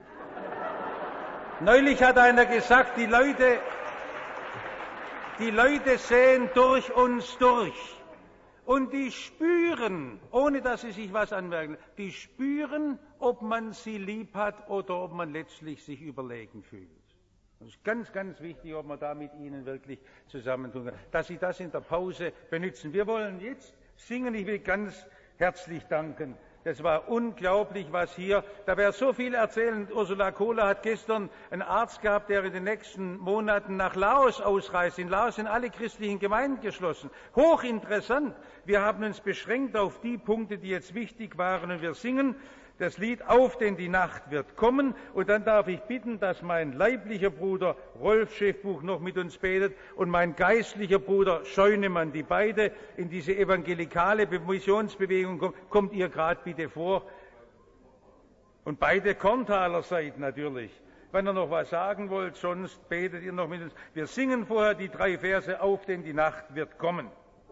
Neulich hat einer gesagt, die Leute, die Leute sehen durch uns durch. Und die spüren, ohne dass sie sich was anmerken, die spüren, ob man sie lieb hat oder ob man letztlich sich überlegen fühlt. Das ist ganz, ganz wichtig, ob man da mit Ihnen wirklich zusammentun kann, dass Sie das in der Pause benutzen. Wir wollen jetzt singen. Ich will ganz herzlich danken. Das war unglaublich, was hier, da wäre so viel erzählen. Ursula Kohler hat gestern einen Arzt gehabt, der in den nächsten Monaten nach Laos ausreist. In Laos sind alle christlichen Gemeinden geschlossen. Hochinteressant. Wir haben uns beschränkt auf die Punkte, die jetzt wichtig waren, und wir singen das Lied Auf, denn die Nacht wird kommen. Und dann darf ich bitten, dass mein leiblicher Bruder Rolf Schiffbuch noch mit uns betet und mein geistlicher Bruder Scheunemann, die beide in diese evangelikale Missionsbewegung kommen. Kommt ihr gerade bitte vor. Und beide Korntaler seid natürlich. Wenn ihr noch was sagen wollt, sonst betet ihr noch mit uns. Wir singen vorher die drei Verse Auf, denn die Nacht wird kommen.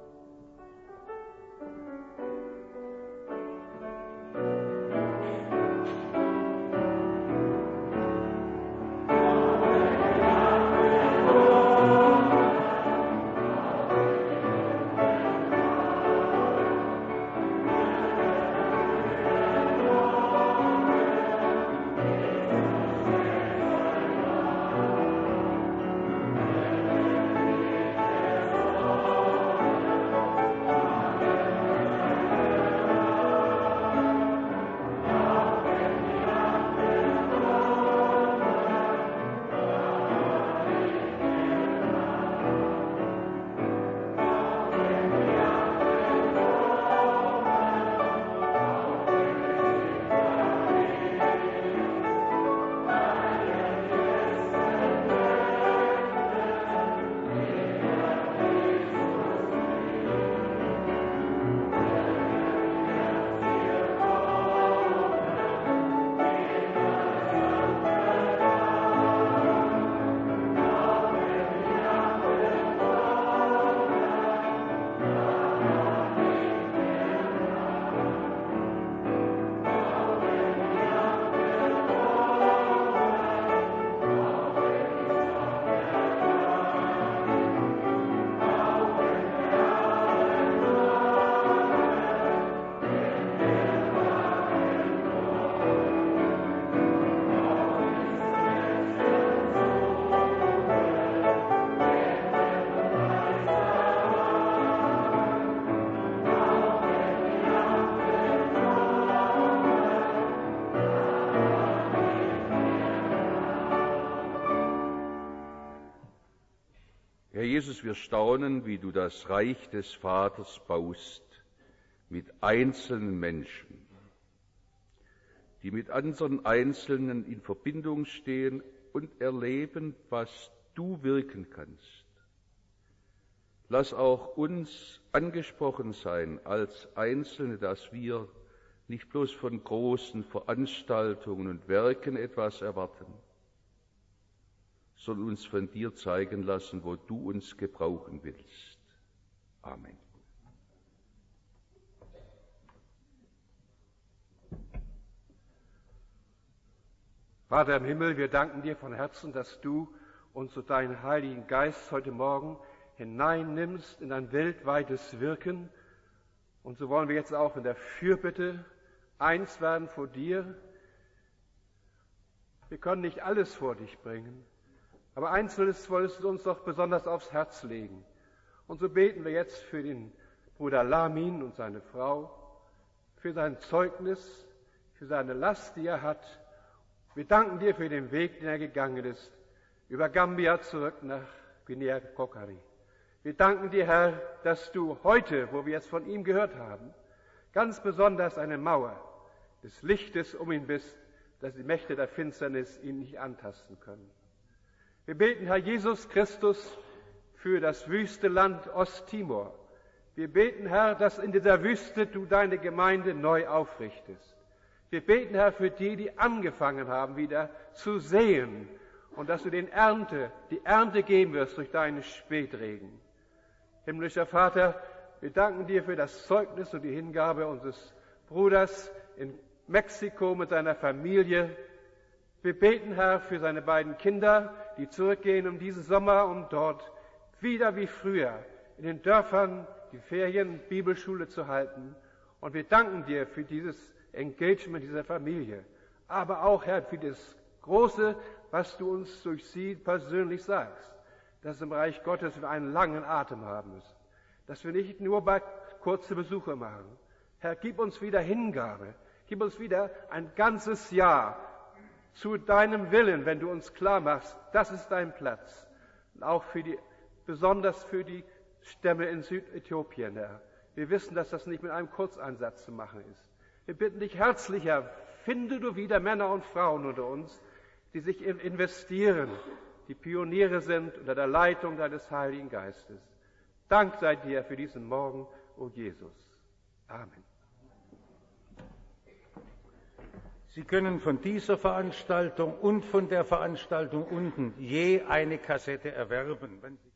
Herr Jesus, wir staunen, wie du das Reich des Vaters baust mit einzelnen Menschen, die mit anderen Einzelnen in Verbindung stehen und erleben, was du wirken kannst. Lass auch uns angesprochen sein als Einzelne, dass wir nicht bloß von großen Veranstaltungen und Werken etwas erwarten, sondern uns von dir zeigen lassen, wo du uns gebrauchen willst. Amen. Vater im Himmel, wir danken dir von Herzen, dass du uns durch deinen Heiligen Geist heute Morgen hineinnimmst in ein weltweites Wirken, Und so wollen wir jetzt auch in der Fürbitte eins werden vor dir. Wir können nicht alles vor dich bringen, aber Einzelnes wolltest du uns doch besonders aufs Herz legen. Und so beten wir jetzt für den Bruder Lamin und seine Frau, für sein Zeugnis, für seine Last, die er hat. Wir danken dir für den Weg, den er gegangen ist, über Gambia zurück nach Guinea-Kokari. Wir danken dir, Herr, dass du heute, wo wir es von ihm gehört haben, ganz besonders eine Mauer des Lichtes um ihn bist, dass die Mächte der Finsternis ihn nicht antasten können. Wir beten, Herr Jesus Christus, für das wüste Land Osttimor. Wir beten, Herr, dass in dieser Wüste du deine Gemeinde neu aufrichtest. Wir beten, Herr, für die, die angefangen haben, wieder zu säen, und dass du den Ernte, die Ernte geben wirst durch deinen Spätregen. Himmlischer Vater, wir danken dir für das Zeugnis und die Hingabe unseres Bruders in Mexiko mit seiner Familie. Wir beten, Herr, für seine beiden Kinder, die zurückgehen um diesen Sommer, um dort wieder wie früher in den Dörfern die Ferien, Bibelschule zu halten. Und wir danken dir für dieses Engagement dieser Familie, aber auch, Herr, für das Große, was du uns durch sie persönlich sagst, dass im Reich Gottes wir einen langen Atem haben müssen, dass wir nicht nur bei kurze Besuche machen. Herr, gib uns wieder Hingabe, gib uns wieder ein ganzes Jahr zu deinem Willen, wenn du uns klar machst, das ist dein Platz. Und auch für die, besonders für die Stämme in Südäthiopien, Herr. Wir wissen, dass das nicht mit einem Kurzeinsatz zu machen ist. Wir bitten dich herzlich, Herr, finde du wieder Männer und Frauen unter uns, die sich investieren, die Pioniere sind unter der Leitung deines Heiligen Geistes. Dank sei dir für diesen Morgen, o Jesus. Amen. Sie können von dieser Veranstaltung und von der Veranstaltung unten je eine Kassette erwerben. Wenn Sie